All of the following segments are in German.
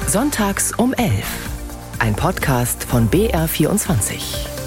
Sonntags um 11. Ein Podcast von BR24.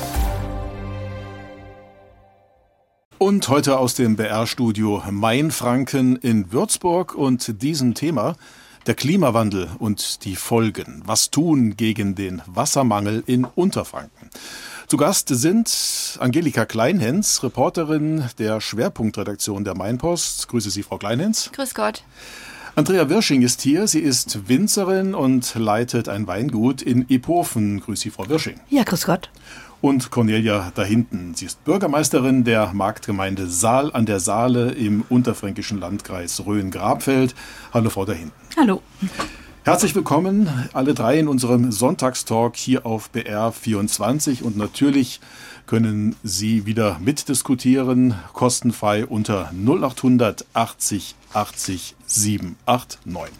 Und heute aus dem BR-Studio Mainfranken in Würzburg und diesem Thema der Klimawandel und die Folgen. Was tun gegen den Wassermangel in Unterfranken? Zu Gast sind Angelika Kleinhens, Reporterin der Schwerpunktredaktion der Mainpost. Grüße Sie, Frau Kleinhens. Grüß Gott. Andrea Wirsching ist hier. Sie ist Winzerin und leitet ein Weingut in Iphofen. Grüß Sie, Frau Wirsching. Ja, grüß Gott. Und Cornelia dahinten. Sie ist Bürgermeisterin der Marktgemeinde Saal an der Saale im unterfränkischen Landkreis Rhön-Grabfeld. Hallo, Frau dahinten. Hallo. Herzlich willkommen, alle drei in unserem Sonntagstalk hier auf BR24. Und natürlich können Sie wieder mitdiskutieren, kostenfrei unter 0800 80 80 789.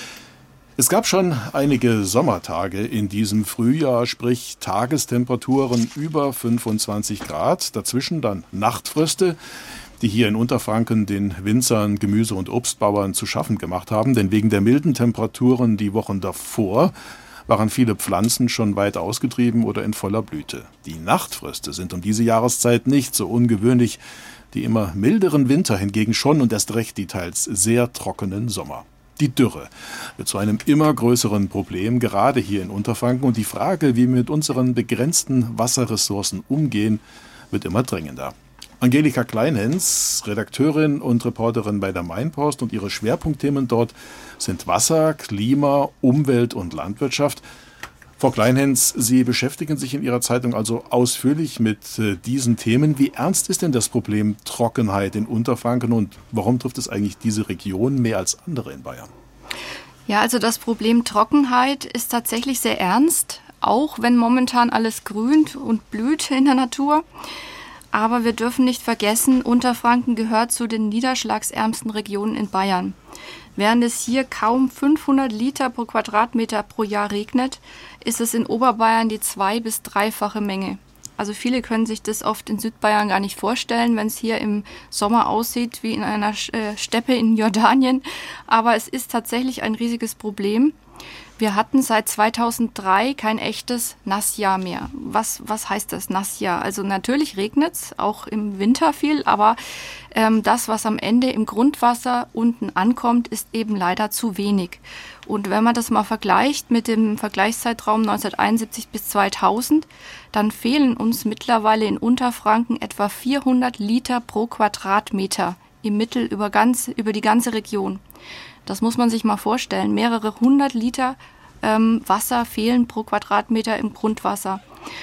Es gab schon einige Sommertage in diesem Frühjahr, sprich Tagestemperaturen über 25 Grad, dazwischen dann Nachtfröste, die hier in Unterfranken den Winzern, Gemüse- und Obstbauern zu schaffen gemacht haben. Denn wegen der milden Temperaturen die Wochen davor waren viele Pflanzen schon weit ausgetrieben oder in voller Blüte. Die Nachtfröste sind um diese Jahreszeit nicht so ungewöhnlich, die immer milderen Winter hingegen schon und erst recht die teils sehr trockenen Sommer. Die Dürre wird zu einem immer größeren Problem, gerade hier in Unterfranken. Und die Frage, wie wir mit unseren begrenzten Wasserressourcen umgehen, wird immer drängender. Angelika Kleinhens, Redakteurin und Reporterin bei der Mainpost, und ihre Schwerpunktthemen dort sind Wasser, Klima, Umwelt und Landwirtschaft. Frau Kleinhens, Sie beschäftigen sich in Ihrer Zeitung also ausführlich mit diesen Themen. Wie ernst ist denn das Problem Trockenheit in Unterfranken und warum trifft es eigentlich diese Region mehr als andere in Bayern? Ja, also das Problem Trockenheit ist tatsächlich sehr ernst, auch wenn momentan alles grünt und blüht in der Natur. Aber wir dürfen nicht vergessen, Unterfranken gehört zu den niederschlagsärmsten Regionen in Bayern. Während es hier kaum 500 Liter pro Quadratmeter pro Jahr regnet, ist es in Oberbayern die 2- bis 3-fache Menge. Also viele können sich das oft in Südbayern gar nicht vorstellen, wenn es hier im Sommer aussieht wie in einer Steppe in Jordanien. Aber es ist tatsächlich ein riesiges Problem. Wir hatten seit 2003 kein echtes Nassjahr mehr. Was heißt das, Nassjahr? Also natürlich regnet es, auch im Winter viel, aber das, was am Ende im Grundwasser unten ankommt, ist eben leider zu wenig. Und wenn man das mal vergleicht mit dem Vergleichszeitraum 1971 bis 2000, dann fehlen uns mittlerweile in Unterfranken etwa 400 Liter pro Quadratmeter im Mittel über die ganze Region. Das muss man sich mal vorstellen. Mehrere 100 Liter Wasser fehlen pro Quadratmeter im Grundwasser.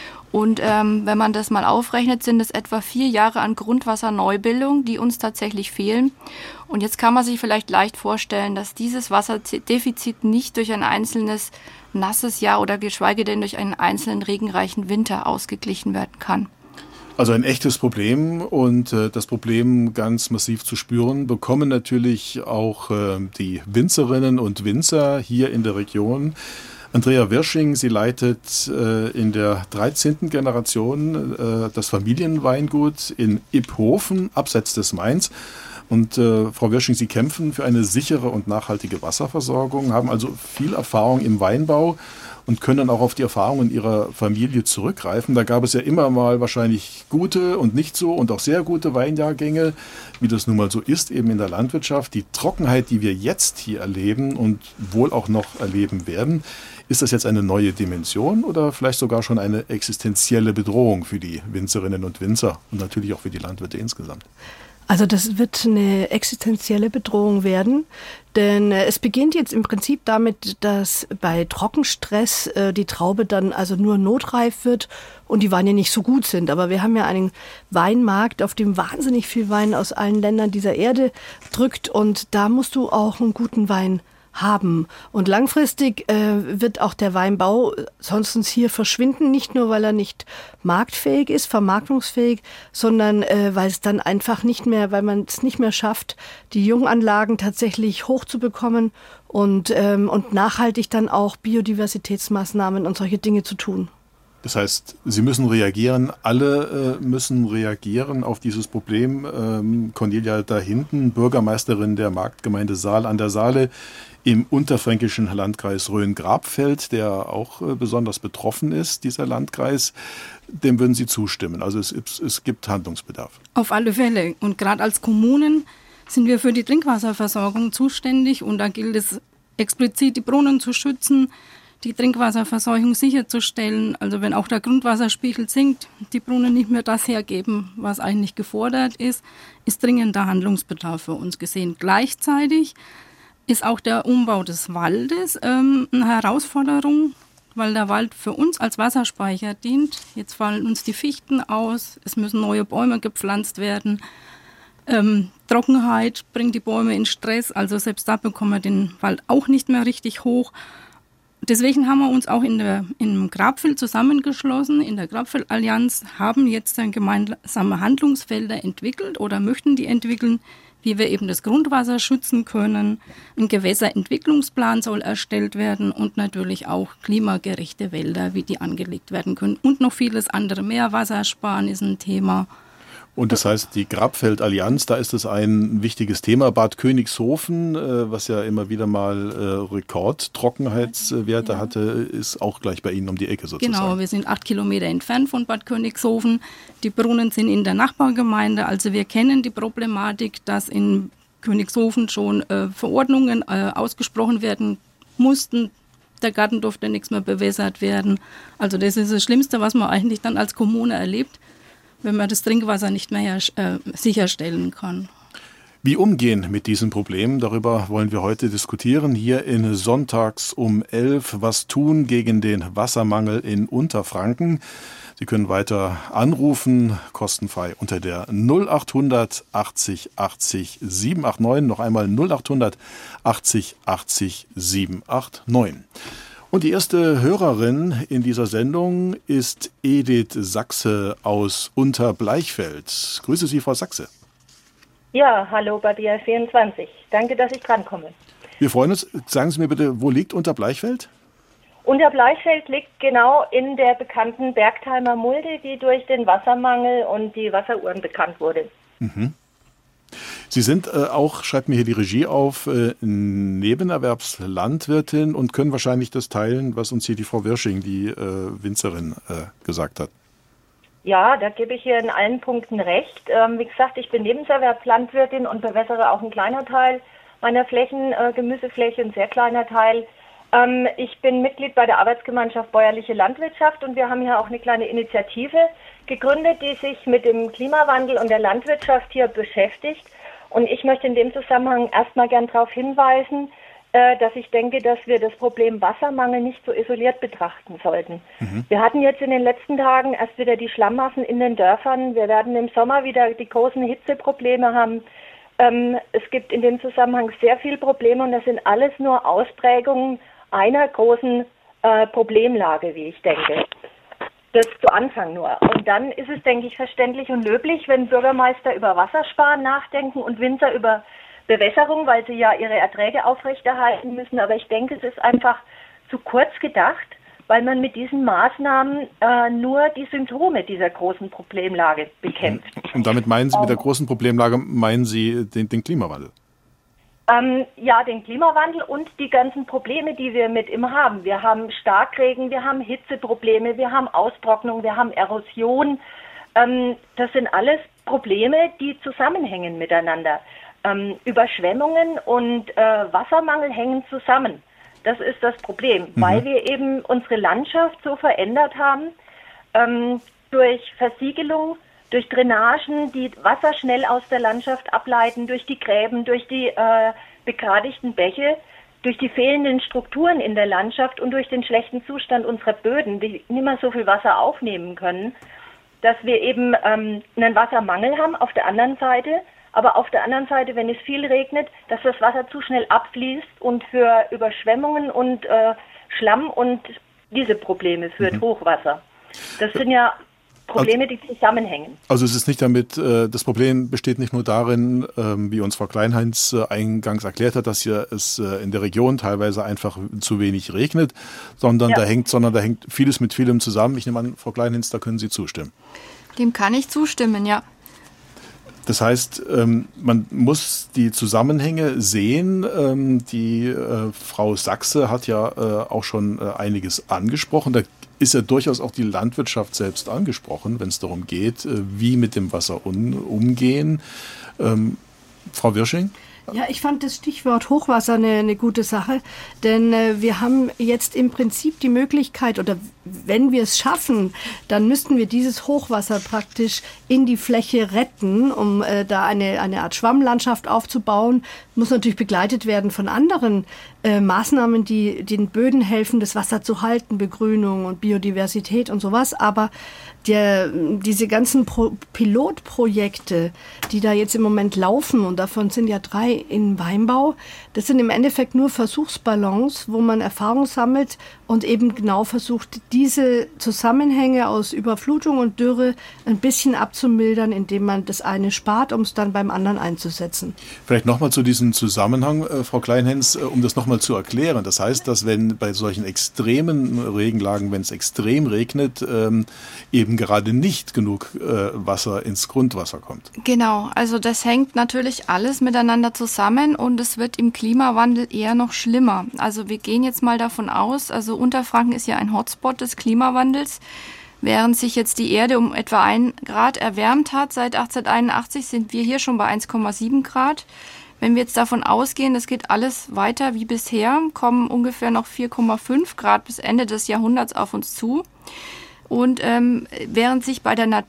Und wenn man das mal aufrechnet, sind es etwa 4 Jahre an Grundwasserneubildung, die uns tatsächlich fehlen. Und jetzt kann man sich vielleicht leicht vorstellen, dass dieses Wasserdefizit nicht durch ein einzelnes nasses Jahr oder geschweige denn durch einen einzelnen regenreichen Winter ausgeglichen werden kann. Also ein echtes Problem, und das Problem ganz massiv zu spüren bekommen natürlich auch die Winzerinnen und Winzer hier in der Region. Andrea Wirsching, sie leitet in der 13. Generation das Familienweingut in Iphofen, abseits des Mains. Und Frau Wirsching, Sie kämpfen für eine sichere und nachhaltige Wasserversorgung, haben also viel Erfahrung im Weinbau und können auch auf die Erfahrungen Ihrer Familie zurückgreifen. Da gab es ja immer mal wahrscheinlich gute und nicht so und auch sehr gute Weinjahrgänge, wie das nun mal so ist, eben in der Landwirtschaft. Die Trockenheit, die wir jetzt hier erleben und wohl auch noch erleben werden, ist das jetzt eine neue Dimension oder vielleicht sogar schon eine existenzielle Bedrohung für die Winzerinnen und Winzer und natürlich auch für die Landwirte insgesamt? Also das wird eine existenzielle Bedrohung werden, denn es beginnt jetzt im Prinzip damit, dass bei Trockenstress die Traube dann also nur notreif wird und die Weine nicht so gut sind. Aber wir haben ja einen Weinmarkt, auf dem wahnsinnig viel Wein aus allen Ländern dieser Erde drückt, und da musst du auch einen guten Wein haben. Und langfristig wird auch der Weinbau sonst hier verschwinden, nicht nur, weil er nicht marktfähig ist, vermarktungsfähig, sondern weil es dann einfach nicht mehr, weil man es nicht mehr schafft, die Junganlagen tatsächlich hochzubekommen und nachhaltig dann auch Biodiversitätsmaßnahmen und solche Dinge zu tun. Das heißt, Sie müssen reagieren, alle müssen reagieren auf dieses Problem. Cornelia da hinten, Bürgermeisterin der Marktgemeinde Saal an der Saale im unterfränkischen Landkreis Rhön-Grabfeld, der auch besonders betroffen ist, dieser Landkreis, dem würden Sie zustimmen. Also es gibt Handlungsbedarf. Auf alle Fälle. Und gerade als Kommunen sind wir für die Trinkwasserversorgung zuständig und da gilt es explizit, die Brunnen zu schützen, die Trinkwasserversorgung sicherzustellen. Also wenn auch der Grundwasserspiegel sinkt, die Brunnen nicht mehr das hergeben, was eigentlich gefordert ist dringender Handlungsbedarf für uns gesehen. Gleichzeitig ist auch der Umbau des Waldes eine Herausforderung, weil der Wald für uns als Wasserspeicher dient. Jetzt fallen uns die Fichten aus, es müssen neue Bäume gepflanzt werden. Trockenheit bringt die Bäume in Stress, also selbst da bekommen wir den Wald auch nicht mehr richtig hoch. Deswegen haben wir uns auch im Grabfeld zusammengeschlossen, in der Grabfeldallianz, haben jetzt dann gemeinsame Handlungsfelder entwickelt oder möchten die entwickeln, wie wir eben das Grundwasser schützen können. Ein Gewässerentwicklungsplan soll erstellt werden und natürlich auch klimagerechte Wälder, wie die angelegt werden können. Und noch vieles andere mehr. Wassersparen ist ein Thema. Und das heißt, die Grabfeldallianz, da ist es ein wichtiges Thema. Bad Königshofen, was ja immer wieder mal Rekordtrockenheitswerte hatte, ist auch gleich bei Ihnen um die Ecke sozusagen. Genau, wir sind 8 Kilometer entfernt von Bad Königshofen. Die Brunnen sind in der Nachbargemeinde. Also wir kennen die Problematik, dass in Königshofen schon Verordnungen ausgesprochen werden mussten. Der Garten durfte nichts mehr bewässert werden. Also das ist das Schlimmste, was man eigentlich dann als Kommune erlebt, wenn man das Trinkwasser nicht mehr sicherstellen kann. Wie umgehen mit diesem Problem? Darüber wollen wir heute diskutieren. Hier in Sonntags um 11. Was tun gegen den Wassermangel in Unterfranken? Sie können weiter anrufen, kostenfrei unter der 0800 80 80 789. Noch einmal 0800 80 80 789. Und die erste Hörerin in dieser Sendung ist Edith Sachse aus Unterbleichfeld. Grüße Sie, Frau Sachse. Ja, hallo bei BR24. Danke, dass ich drankomme. Wir freuen uns. Sagen Sie mir bitte, wo liegt Unterbleichfeld? Unterbleichfeld liegt genau in der bekannten Bergtheimer Mulde, die durch den Wassermangel und die Wasseruhren bekannt wurde. Mhm. Sie sind auch, schreibt mir hier die Regie auf, Nebenerwerbslandwirtin und können wahrscheinlich das teilen, was uns hier die Frau Wirsching, die Winzerin, gesagt hat. Ja, da gebe ich ihr in allen Punkten recht. Wie gesagt, ich bin Nebenerwerbslandwirtin und bewässere auch einen kleiner Teil meiner Flächen, Gemüsefläche, ein sehr kleiner Teil. Ich bin Mitglied bei der Arbeitsgemeinschaft Bäuerliche Landwirtschaft und wir haben hier auch eine kleine Initiative gegründet, die sich mit dem Klimawandel und der Landwirtschaft hier beschäftigt. Und ich möchte in dem Zusammenhang erstmal gern darauf hinweisen, dass ich denke, dass wir das Problem Wassermangel nicht so isoliert betrachten sollten. Mhm. Wir hatten jetzt in den letzten Tagen erst wieder die Schlammmassen in den Dörfern. Wir werden im Sommer wieder die großen Hitzeprobleme haben. Es gibt in dem Zusammenhang sehr viele Probleme und das sind alles nur Ausprägungen einer großen Problemlage, wie ich denke. Das zu Anfang nur. Und dann ist es, denke ich, verständlich und löblich, wenn Bürgermeister über Wassersparen nachdenken und Winzer über Bewässerung, weil sie ja ihre Erträge aufrechterhalten müssen. Aber ich denke, es ist einfach zu kurz gedacht, weil man mit diesen Maßnahmen nur die Symptome dieser großen Problemlage bekämpft. Und damit meinen Sie, mit der großen Problemlage meinen Sie den Klimawandel? Ja, den Klimawandel und die ganzen Probleme, die wir mit ihm haben. Wir haben Starkregen, wir haben Hitzeprobleme, wir haben Austrocknung, wir haben Erosion. Das sind alles Probleme, die zusammenhängen miteinander. Überschwemmungen und Wassermangel hängen zusammen. Das ist das Problem, weil wir eben unsere Landschaft so verändert haben, durch Versiegelung, durch Drainagen, die Wasser schnell aus der Landschaft ableiten, durch die Gräben, durch die begradigten Bäche, durch die fehlenden Strukturen in der Landschaft und durch den schlechten Zustand unserer Böden, die nicht mehr so viel Wasser aufnehmen können, dass wir eben einen Wassermangel haben auf der anderen Seite, aber auf der anderen Seite, wenn es viel regnet, dass das Wasser zu schnell abfließt und für Überschwemmungen und Schlamm und diese Probleme führt, Hochwasser. Das sind ja Probleme, die zusammenhängen. Also es ist nicht damit, das Problem besteht nicht nur darin, wie uns Frau Kleinheinz eingangs erklärt hat, dass hier es in der Region teilweise einfach zu wenig regnet, sondern da hängt vieles mit vielem zusammen. Ich nehme an, Frau Kleinheinz, da können Sie zustimmen. Dem kann ich zustimmen, ja. Das heißt, man muss die Zusammenhänge sehen. Die Frau Sachse hat ja auch schon einiges angesprochen. Da ist ja durchaus auch die Landwirtschaft selbst angesprochen, wenn es darum geht, wie mit dem Wasser umgehen. Frau Wirsching? Ja, ich fand das Stichwort Hochwasser eine gute Sache, denn wir haben jetzt im Prinzip die Möglichkeit, oder wenn wir es schaffen, dann müssten wir dieses Hochwasser praktisch in die Fläche retten, um da eine Art Schwammlandschaft aufzubauen. Muss natürlich begleitet werden von anderen Maßnahmen, die den Böden helfen, das Wasser zu halten, Begrünung und Biodiversität und sowas. Aber diese ganzen Pilotprojekte, die da jetzt im Moment laufen, und davon sind ja 3 in Weinbau, das sind im Endeffekt nur Versuchsballons, wo man Erfahrung sammelt und eben genau versucht, diese Zusammenhänge aus Überflutung und Dürre ein bisschen abzumildern, indem man das eine spart, um es dann beim anderen einzusetzen. Vielleicht nochmal zu diesem Zusammenhang, Frau Kleinheinz, um das nochmal zu erklären. Das heißt, dass wenn bei solchen extremen Regenlagen, wenn es extrem regnet, eben gerade nicht genug Wasser ins Grundwasser kommt. Genau, also das hängt natürlich alles miteinander zusammen und es wird im Klimawandel eher noch schlimmer. Also wir gehen jetzt mal davon aus, also Unterfranken ist ja ein Hotspot des Klimawandels. Während sich jetzt die Erde um etwa 1 Grad erwärmt hat, seit 1881 sind wir hier schon bei 1,7 Grad. Wenn wir jetzt davon ausgehen, es geht alles weiter wie bisher, kommen ungefähr noch 4,5 Grad bis Ende des Jahrhunderts auf uns zu. Und während sich bei der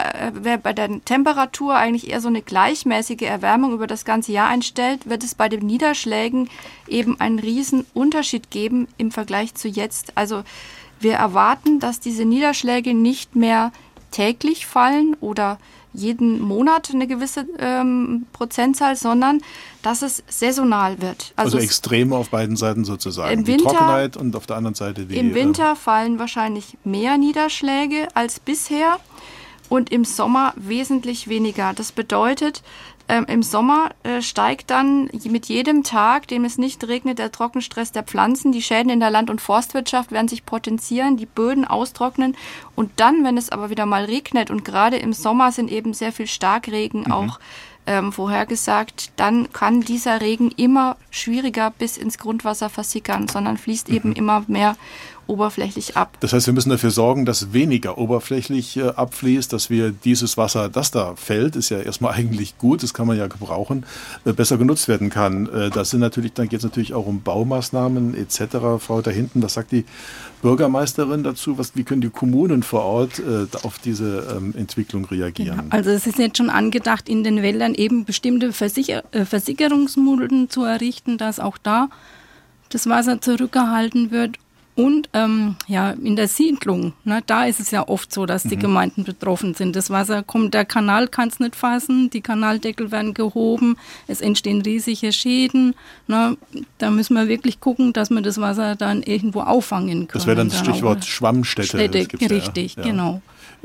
Temperatur eigentlich eher so eine gleichmäßige Erwärmung über das ganze Jahr einstellt, wird es bei den Niederschlägen eben einen riesen Unterschied geben im Vergleich zu jetzt. Also wir erwarten, dass diese Niederschläge nicht mehr täglich fallen oder jeden Monat eine gewisse Prozentzahl, sondern dass es saisonal wird. Also extrem auf beiden Seiten sozusagen. Im Winter, die Trockenheit und auf der anderen Seite die... Im Winter fallen wahrscheinlich mehr Niederschläge als bisher und im Sommer wesentlich weniger. Das bedeutet, im Sommer steigt dann mit jedem Tag, dem es nicht regnet, der Trockenstress der Pflanzen. Die Schäden in der Land- und Forstwirtschaft werden sich potenzieren, die Böden austrocknen. Und dann, wenn es aber wieder mal regnet, und gerade im Sommer sind eben sehr viel Starkregen auch vorhergesagt, dann kann dieser Regen immer schwieriger bis ins Grundwasser versickern, sondern fließt eben immer mehr oberflächlich ab. Das heißt, wir müssen dafür sorgen, dass weniger oberflächlich abfließt, dass wir dieses Wasser, das da fällt, ist ja erstmal eigentlich gut, das kann man ja gebrauchen, besser genutzt werden kann. Dann geht es natürlich auch um Baumaßnahmen etc. Frau da hinten, was sagt die Bürgermeisterin dazu? Wie können die Kommunen vor Ort auf diese Entwicklung reagieren? Genau. Also es ist jetzt schon angedacht, in den Wäldern eben bestimmte Versickerungsmulden zu errichten, dass auch da das Wasser zurückgehalten wird. Und in der Siedlung, da ist es ja oft so, dass die Gemeinden betroffen sind. Das Wasser kommt, der Kanal kann es nicht fassen, die Kanaldeckel werden gehoben, es entstehen riesige Schäden. Da müssen wir wirklich gucken, dass wir das Wasser dann irgendwo auffangen können. Das wäre dann das Stichwort Schwammstädte. Richtig, genau.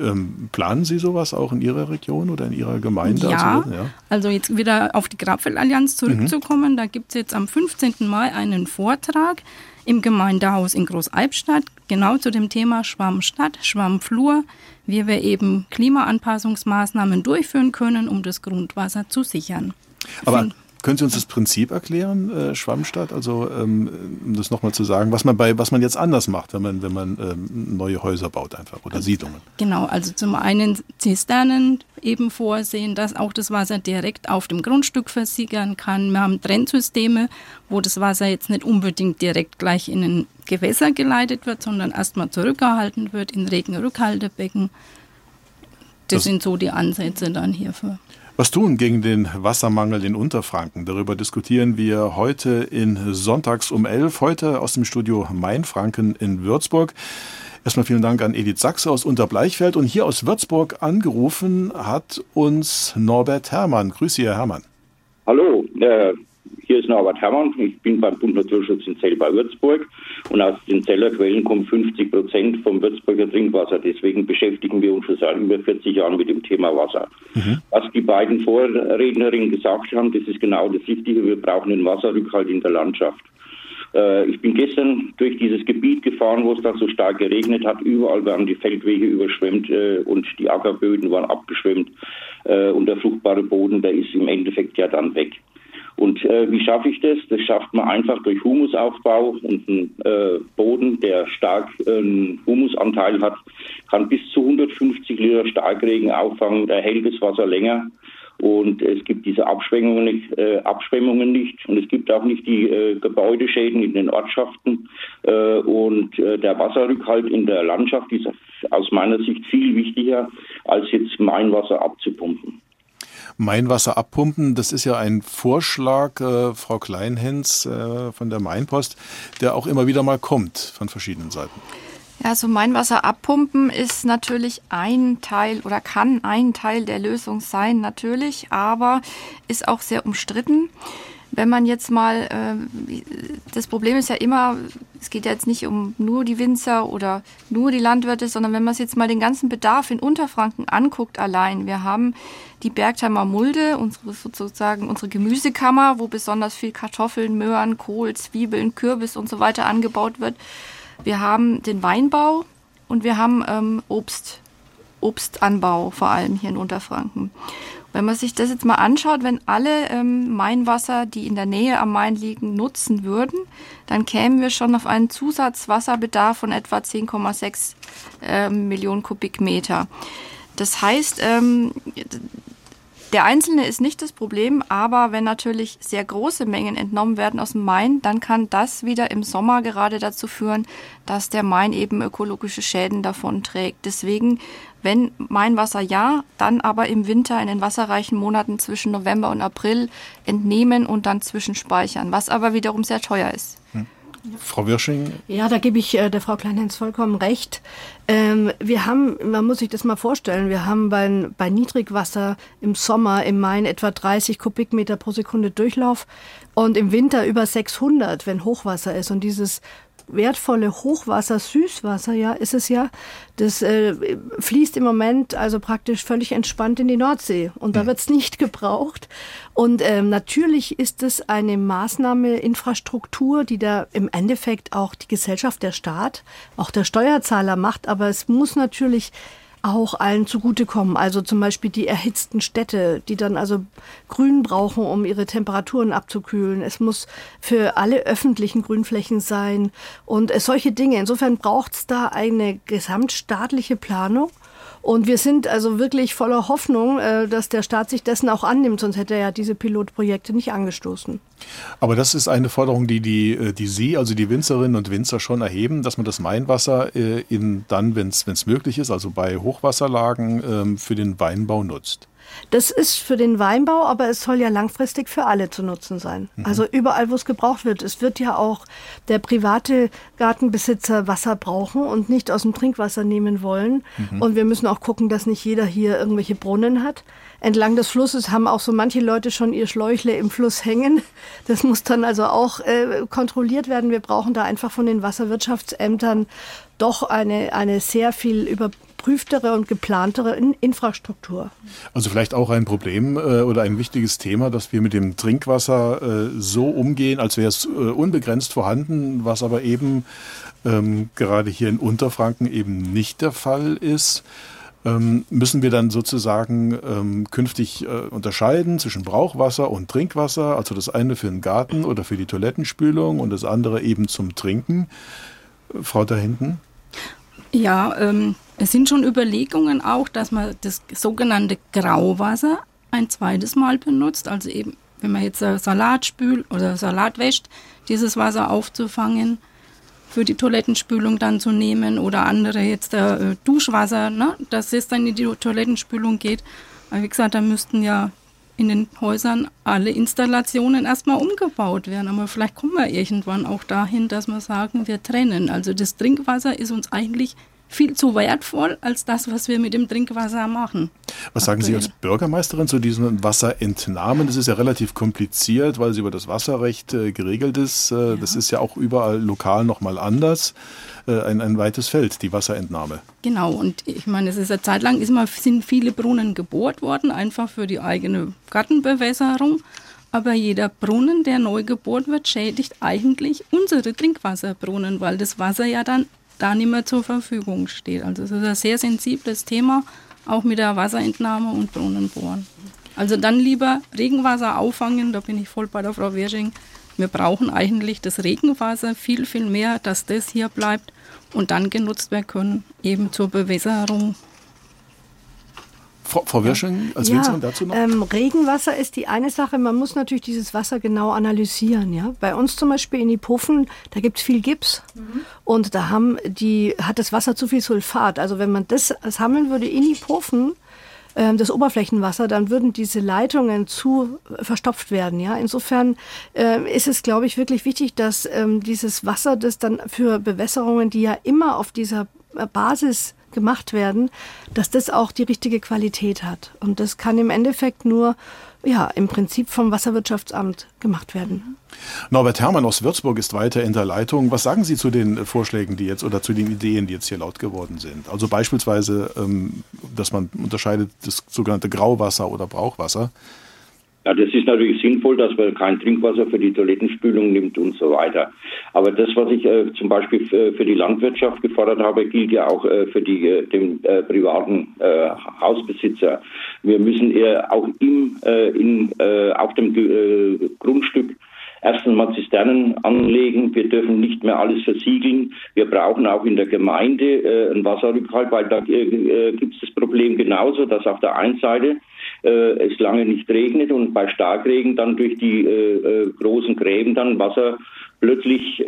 Planen Sie sowas auch in Ihrer Region oder in Ihrer Gemeinde? Ja, also jetzt wieder auf die Grabfellallianz zurückzukommen, da gibt es jetzt am 15. Mai einen Vortrag im Gemeindehaus in Großalbstadt, genau zu dem Thema Schwammstadt, Schwammflur, wie wir eben Klimaanpassungsmaßnahmen durchführen können, um das Grundwasser zu sichern. Aber können Sie uns das Prinzip erklären, Schwammstadt? Also um das nochmal zu sagen, was man jetzt anders macht, wenn man neue Häuser baut einfach oder Siedlungen. Genau, also zum einen Zisternen eben vorsehen, dass auch das Wasser direkt auf dem Grundstück versickern kann. Wir haben Trennsysteme, wo das Wasser jetzt nicht unbedingt direkt gleich in ein Gewässer geleitet wird, sondern erstmal zurückgehalten wird in Regenrückhaltebecken. Das sind so die Ansätze dann hierfür. Was tun gegen den Wassermangel in Unterfranken? Darüber diskutieren wir heute in Sonntags um 11, heute aus dem Studio Mainfranken in Würzburg. Erstmal vielen Dank an Edith Sachse aus Unterbleichfeld. Und hier aus Würzburg angerufen hat uns Norbert Herrmann. Grüß Sie, Herr Herrmann. Hallo, Hier ist Norbert Herrmann, ich bin beim Bund Naturschutz in Zell bei Würzburg und aus den Zeller Quellen kommen 50% vom Würzburger Trinkwasser. Deswegen beschäftigen wir uns schon seit über 40 Jahren mit dem Thema Wasser. Was die beiden Vorrednerinnen gesagt haben, das ist genau das Richtige. Wir brauchen einen Wasserrückhalt in der Landschaft. Ich bin gestern durch dieses Gebiet gefahren, wo es dann so stark geregnet hat. Überall waren die Feldwege überschwemmt und die Ackerböden waren abgeschwemmt. Und der fruchtbare Boden, der ist im Endeffekt ja dann weg. Und wie schaffe ich das? Das schafft man einfach durch Humusaufbau und einen Boden, der stark Humusanteil hat, kann bis zu 150 Liter Starkregen auffangen, der hält das Wasser länger. Und es gibt diese Abschwemmungen nicht und es gibt auch nicht die Gebäudeschäden in den Ortschaften. Und der Wasserrückhalt in der Landschaft ist aus meiner Sicht viel wichtiger, als jetzt Mainwasser abzupumpen. Mainwasser abpumpen, das ist ja ein Vorschlag, Frau Kleinhens von der Mainpost, der auch immer wieder mal kommt von verschiedenen Seiten. Ja, so Mainwasser abpumpen ist natürlich ein Teil oder kann ein Teil der Lösung sein, natürlich, aber ist auch sehr umstritten. Wenn man jetzt mal, das Problem ist ja immer, es geht ja jetzt nicht um nur die Winzer oder nur die Landwirte, sondern wenn man sich jetzt mal den ganzen Bedarf in Unterfranken anguckt allein. Wir haben die Bergheimer Mulde, unsere Gemüsekammer, wo besonders viel Kartoffeln, Möhren, Kohl, Zwiebeln, Kürbis und so weiter angebaut wird. Wir haben den Weinbau und wir haben Obstanbau, vor allem hier in Unterfranken. Wenn man sich das jetzt mal anschaut, wenn alle Mainwasser, die in der Nähe am Main liegen, nutzen würden, dann kämen wir schon auf einen Zusatzwasserbedarf von etwa 10,6 Millionen Kubikmeter. Das heißt, der Einzelne ist nicht das Problem, aber wenn natürlich sehr große Mengen entnommen werden aus dem Main, dann kann das wieder im Sommer gerade dazu führen, dass der Main eben ökologische Schäden davon trägt. Deswegen, wenn Mainwasser ja, dann aber im Winter in den wasserreichen Monaten zwischen November und April entnehmen und dann zwischenspeichern, was aber wiederum sehr teuer ist. Frau Wirsching? Ja, da gebe ich der Frau Kleinhens vollkommen recht. Wir haben, man muss sich das mal vorstellen, wir haben bei Niedrigwasser im Sommer im Main etwa 30 Kubikmeter pro Sekunde Durchlauf und im Winter über 600, wenn Hochwasser ist. Und dieses wertvolle Hochwasser, Süßwasser, ja, ist es ja, das fließt im Moment also praktisch völlig entspannt in die Nordsee und da wird es nicht gebraucht. Und natürlich ist es eine Maßnahme, Infrastruktur, die da im Endeffekt auch die Gesellschaft, der Staat, auch der Steuerzahler macht, aber es muss natürlich auch allen zugutekommen. Also zum Beispiel die erhitzten Städte, die dann also Grün brauchen, um ihre Temperaturen abzukühlen. Es muss für alle öffentlichen Grünflächen sein und solche Dinge. Insofern braucht es da eine gesamtstaatliche Planung. Und wir sind also wirklich voller Hoffnung, dass der Staat sich dessen auch annimmt, sonst hätte er ja diese Pilotprojekte nicht angestoßen. Aber das ist eine Forderung, die Sie, also die Winzerinnen und Winzer, schon erheben, dass man das Mainwasser dann, wenn es möglich ist, also bei Hochwasserlagen, für den Weinbau nutzt. Das ist für den Weinbau, aber es soll ja langfristig für alle zu nutzen sein. Also überall, wo es gebraucht wird. Es wird ja auch der private Gartenbesitzer Wasser brauchen und nicht aus dem Trinkwasser nehmen wollen. Und wir müssen auch gucken, dass nicht jeder hier irgendwelche Brunnen hat. Entlang des Flusses haben auch so manche Leute schon ihr Schläuchle im Fluss hängen. Das muss dann also auch kontrolliert werden. Wir brauchen da einfach von den Wasserwirtschaftsämtern doch eine sehr viel überprüftere und geplantere Infrastruktur. Also vielleicht auch ein Problem oder ein wichtiges Thema, dass wir mit dem Trinkwasser so umgehen, als wäre es unbegrenzt vorhanden, was aber eben gerade hier in Unterfranken eben nicht der Fall ist. Müssen wir dann sozusagen künftig unterscheiden zwischen Brauchwasser und Trinkwasser, also das eine für den Garten oder für die Toilettenspülung und das andere eben zum Trinken. Frau da hinten? Ja, es sind schon Überlegungen auch, dass man das sogenannte Grauwasser ein zweites Mal benutzt, also eben, wenn man jetzt Salat spült oder Salat wäscht, dieses Wasser aufzufangen, für die Toilettenspülung dann zu nehmen oder andere jetzt Duschwasser, ne, dass es dann in die Toilettenspülung geht. Aber wie gesagt, da müssten ja in den Häusern alle Installationen erstmal umgebaut werden. Aber vielleicht kommen wir irgendwann auch dahin, dass wir sagen, wir trennen. Also das Trinkwasser ist uns eigentlich viel zu wertvoll als das, was wir mit dem Trinkwasser machen. Was sagen Sie als Bürgermeisterin zu diesen Wasserentnahmen? Das ist ja relativ kompliziert, weil es über das Wasserrecht geregelt ist. Das ist ja auch überall lokal nochmal anders. Ein weites Feld, die Wasserentnahme. Genau, und ich meine, es ist eine Zeit lang sind viele Brunnen gebohrt worden, einfach für die eigene Gartenbewässerung. Aber jeder Brunnen, der neu gebohrt wird, schädigt eigentlich unsere Trinkwasserbrunnen, weil das Wasser ja dann da nicht mehr zur Verfügung steht. Also es ist ein sehr sensibles Thema, auch mit der Wasserentnahme und Brunnenbohren. Also dann lieber Regenwasser auffangen, da bin ich voll bei der Frau Wersching. Wir brauchen eigentlich das Regenwasser viel, viel mehr, dass das hier bleibt und dann genutzt werden können, eben zur Bewässerung. Frau Wersching, als Winzerin dazu noch? Regenwasser ist die eine Sache. Man muss natürlich dieses Wasser genau analysieren. Ja? Bei uns zum Beispiel in Iphofen, da gibt es viel Gips und da hat das Wasser zu viel Sulfat. Also wenn man das sammeln würde in Iphofen, das Oberflächenwasser, dann würden diese Leitungen zu verstopft werden. Ja? Insofern ist es, glaube ich, wirklich wichtig, dass dieses Wasser, das dann für Bewässerungen, die ja immer auf dieser Basis gemacht werden, dass das auch die richtige Qualität hat. Und das kann im Endeffekt nur im Prinzip vom Wasserwirtschaftsamt gemacht werden. Norbert Herrmann aus Würzburg ist weiter in der Leitung. Was sagen Sie zu den Vorschlägen, die jetzt oder zu den Ideen, die jetzt hier laut geworden sind? Also beispielsweise, dass man unterscheidet das sogenannte Grauwasser oder Brauchwasser. Ja, das ist natürlich sinnvoll, dass man kein Trinkwasser für die Toilettenspülung nimmt und so weiter. Aber das, was ich zum Beispiel für die Landwirtschaft gefordert habe, gilt ja auch für den privaten Hausbesitzer. Wir müssen auch auf dem Grundstück erstens mal Zisternen anlegen. Wir dürfen nicht mehr alles versiegeln. Wir brauchen auch in der Gemeinde einen Wasserrückhalt, weil da gibt es das Problem genauso, dass auf der einen Seite es lange nicht regnet und bei Starkregen dann durch die großen Gräben dann Wasser plötzlich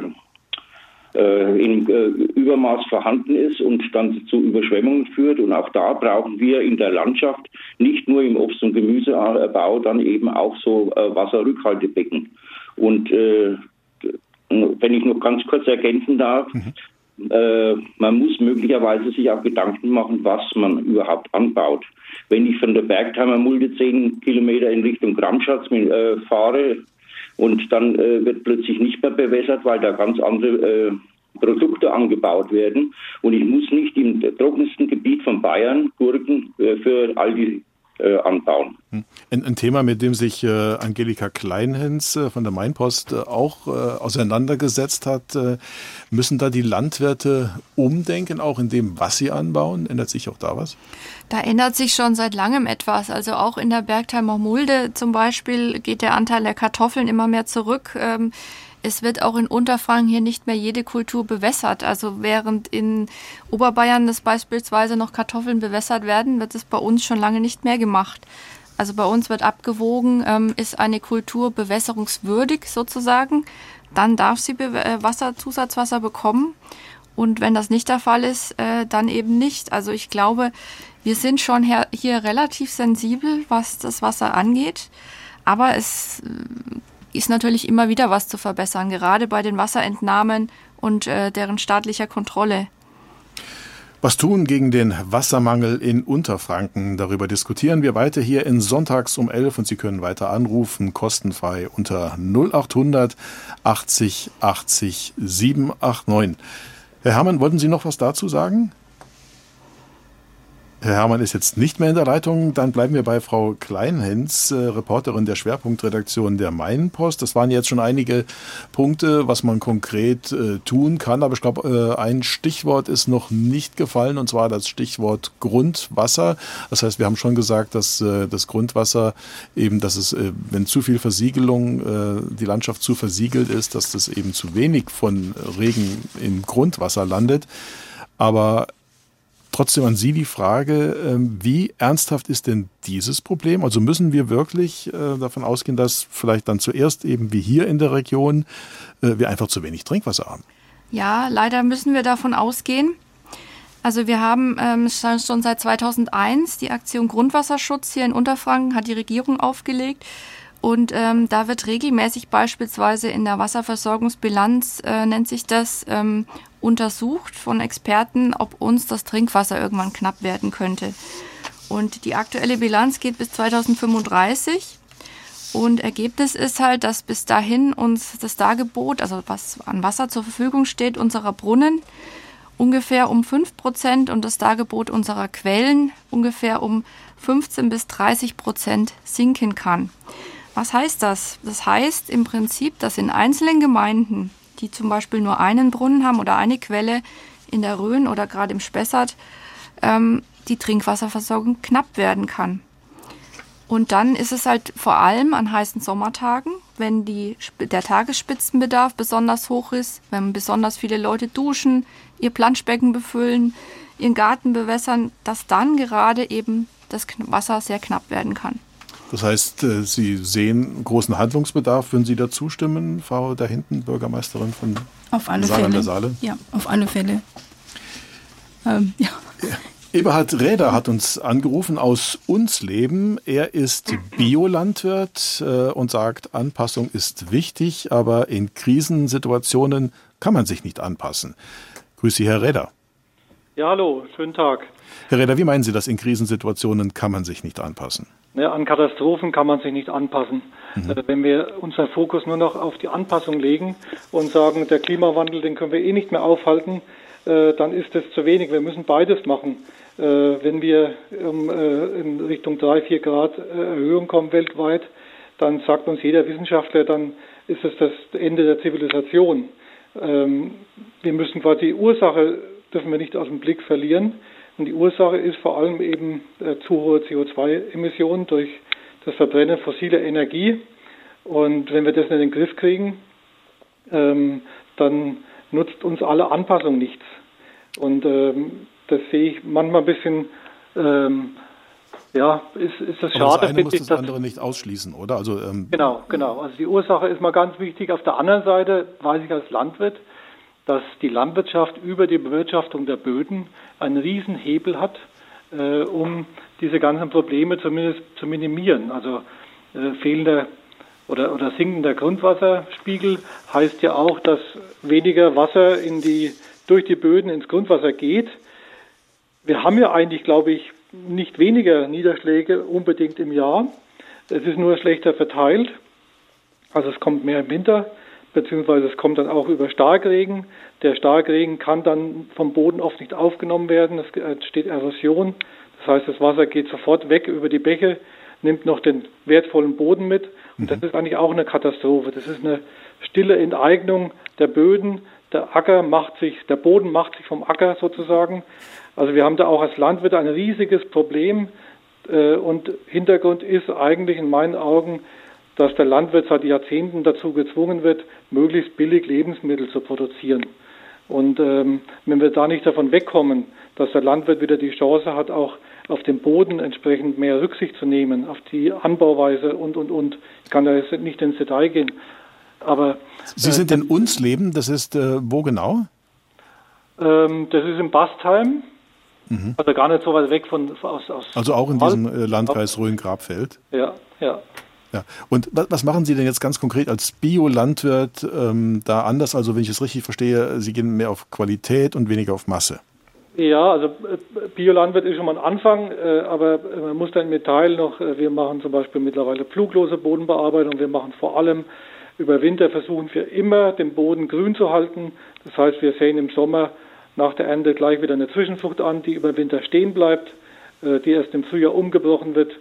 in Übermaß vorhanden ist und dann zu Überschwemmungen führt. Und auch da brauchen wir in der Landschaft, nicht nur im Obst- und Gemüseanbau, dann eben auch so Wasserrückhaltebecken. Und wenn ich noch ganz kurz ergänzen darf, man muss möglicherweise sich auch Gedanken machen, was man überhaupt anbaut. Wenn ich von der Bergheimer Mulde 10 Kilometer in Richtung Gramschatz fahre und dann wird plötzlich nicht mehr bewässert, weil da ganz andere Produkte angebaut werden und ich muss nicht im trockensten Gebiet von Bayern Gurken für all die anbauen. Ein Thema, mit dem sich Angelika Kleinhens von der Mainpost auch auseinandergesetzt hat. Müssen da die Landwirte umdenken, auch in dem, was sie anbauen? Ändert sich auch da was? Da ändert sich schon seit langem etwas. Also auch in der Bergheimer Mulde zum Beispiel geht der Anteil der Kartoffeln immer mehr zurück. Es wird auch in Unterfranken hier nicht mehr jede Kultur bewässert. Also während in Oberbayern das beispielsweise noch Kartoffeln bewässert werden, wird es bei uns schon lange nicht mehr gemacht. Also bei uns wird abgewogen, ist eine Kultur bewässerungswürdig sozusagen, dann darf sie Zusatzwasser bekommen. Und wenn das nicht der Fall ist, dann eben nicht. Also ich glaube, wir sind schon hier relativ sensibel, was das Wasser angeht. Aber es ist natürlich immer wieder was zu verbessern, gerade bei den Wasserentnahmen und deren staatlicher Kontrolle. Was tun gegen den Wassermangel in Unterfranken? Darüber diskutieren wir weiter hier in Sonntags um 11 und Sie können weiter anrufen, kostenfrei unter 0800 80 80 789. Herr Herrmann, wollten Sie noch was dazu sagen? Herr Herrmann ist jetzt nicht mehr in der Leitung. Dann bleiben wir bei Frau Kleinhens, Reporterin der Schwerpunktredaktion der Mainpost. Das waren jetzt schon einige Punkte, was man konkret tun kann. Aber ich glaube, ein Stichwort ist noch nicht gefallen, und zwar das Stichwort Grundwasser. Das heißt, wir haben schon gesagt, dass das Grundwasser eben, dass es, wenn zu viel Versiegelung, die Landschaft zu versiegelt ist, dass das eben zu wenig von Regen im Grundwasser landet. Aber trotzdem an Sie die Frage, wie ernsthaft ist denn dieses Problem? Also müssen wir wirklich davon ausgehen, dass vielleicht dann zuerst eben wie hier in der Region wir einfach zu wenig Trinkwasser haben? Ja, leider müssen wir davon ausgehen. Also wir haben schon seit 2001 die Aktion Grundwasserschutz hier in Unterfranken, hat die Regierung aufgelegt. Und da wird regelmäßig beispielsweise in der Wasserversorgungsbilanz, nennt sich das, untersucht von Experten, ob uns das Trinkwasser irgendwann knapp werden könnte. Und die aktuelle Bilanz geht bis 2035. Und Ergebnis ist halt, dass bis dahin uns das Dargebot, also was an Wasser zur Verfügung steht, unserer Brunnen ungefähr um 5% und das Dargebot unserer Quellen ungefähr um 15-30% sinken kann. Was heißt das? Das heißt im Prinzip, dass in einzelnen Gemeinden, die zum Beispiel nur einen Brunnen haben oder eine Quelle in der Rhön oder gerade im Spessart, die Trinkwasserversorgung knapp werden kann. Und dann ist es halt vor allem an heißen Sommertagen, wenn der Tagesspitzenbedarf besonders hoch ist, wenn besonders viele Leute duschen, ihr Planschbecken befüllen, ihren Garten bewässern, dass dann gerade eben das Wasser sehr knapp werden kann. Das heißt, Sie sehen großen Handlungsbedarf. Würden Sie da zustimmen, Frau da hinten, Bürgermeisterin von Saale an der Saale? Ja, auf alle Fälle. Ja. Eberhard Räder hat uns angerufen aus Unsleben. Er ist Biolandwirt und sagt, Anpassung ist wichtig, aber in Krisensituationen kann man sich nicht anpassen. Grüß Sie, Herr Räder. Ja, hallo, schönen Tag. Herr Räder, wie meinen Sie das, in Krisensituationen kann man sich nicht anpassen? Ja, an Katastrophen kann man sich nicht anpassen. Wenn wir unseren Fokus nur noch auf die Anpassung legen und sagen, der Klimawandel, den können wir eh nicht mehr aufhalten, dann ist das zu wenig. Wir müssen beides machen. Wenn wir in Richtung 3-4 Grad Erhöhung kommen weltweit, dann sagt uns jeder Wissenschaftler, dann ist es das Ende der Zivilisation. Wir müssen quasi die Ursache, dürfen wir nicht aus dem Blick verlieren. Und die Ursache ist vor allem eben zu hohe CO2-Emissionen durch das Verbrennen fossiler Energie. Und wenn wir das in den Griff kriegen, dann nutzt uns alle Anpassung nichts. Und das sehe ich manchmal ein bisschen, ist das schade. Aber das eine muss das andere nicht ausschließen, oder? Also, Genau. Also die Ursache ist mal ganz wichtig. Auf der anderen Seite weiß ich als Landwirt, dass die Landwirtschaft über die Bewirtschaftung der Böden einen riesen Hebel hat, um diese ganzen Probleme zumindest zu minimieren. Also fehlender oder sinkender Grundwasserspiegel heißt ja auch, dass weniger Wasser durch die Böden ins Grundwasser geht. Wir haben ja eigentlich, glaube ich, nicht weniger Niederschläge unbedingt im Jahr. Es ist nur schlechter verteilt. Also es kommt mehr im Winter, beziehungsweise es kommt dann auch über Starkregen. Der Starkregen kann dann vom Boden oft nicht aufgenommen werden. Es entsteht Erosion. Das heißt, das Wasser geht sofort weg über die Bäche, nimmt noch den wertvollen Boden mit. Und das ist eigentlich auch eine Katastrophe. Das ist eine stille Enteignung der Böden. Der Boden macht sich vom Acker sozusagen. Also wir haben da auch als Landwirte ein riesiges Problem. Und Hintergrund ist eigentlich in meinen Augen, dass der Landwirt seit Jahrzehnten dazu gezwungen wird, möglichst billig Lebensmittel zu produzieren. Und wenn wir da nicht davon wegkommen, dass der Landwirt wieder die Chance hat, auch auf den Boden entsprechend mehr Rücksicht zu nehmen, auf die Anbauweise und. Ich kann da jetzt nicht ins Detail gehen. Aber Sie sind in Unsleben, das ist wo genau? Das ist in Bastheim, also gar nicht so weit weg aus also auch in diesem Landkreis Rhön-Grabfeld? Ja. Und was machen Sie denn jetzt ganz konkret als Biolandwirt da anders? Also wenn ich es richtig verstehe, Sie gehen mehr auf Qualität und weniger auf Masse. Ja, also Biolandwirt ist schon mal ein Anfang, aber man muss dann im Detail noch, wir machen zum Beispiel mittlerweile pfluglose Bodenbearbeitung, wir machen vor allem über Winter versuchen wir immer, den Boden grün zu halten. Das heißt, wir säen im Sommer nach der Ernte gleich wieder eine Zwischenfrucht an, die über Winter stehen bleibt, die erst im Frühjahr umgebrochen wird.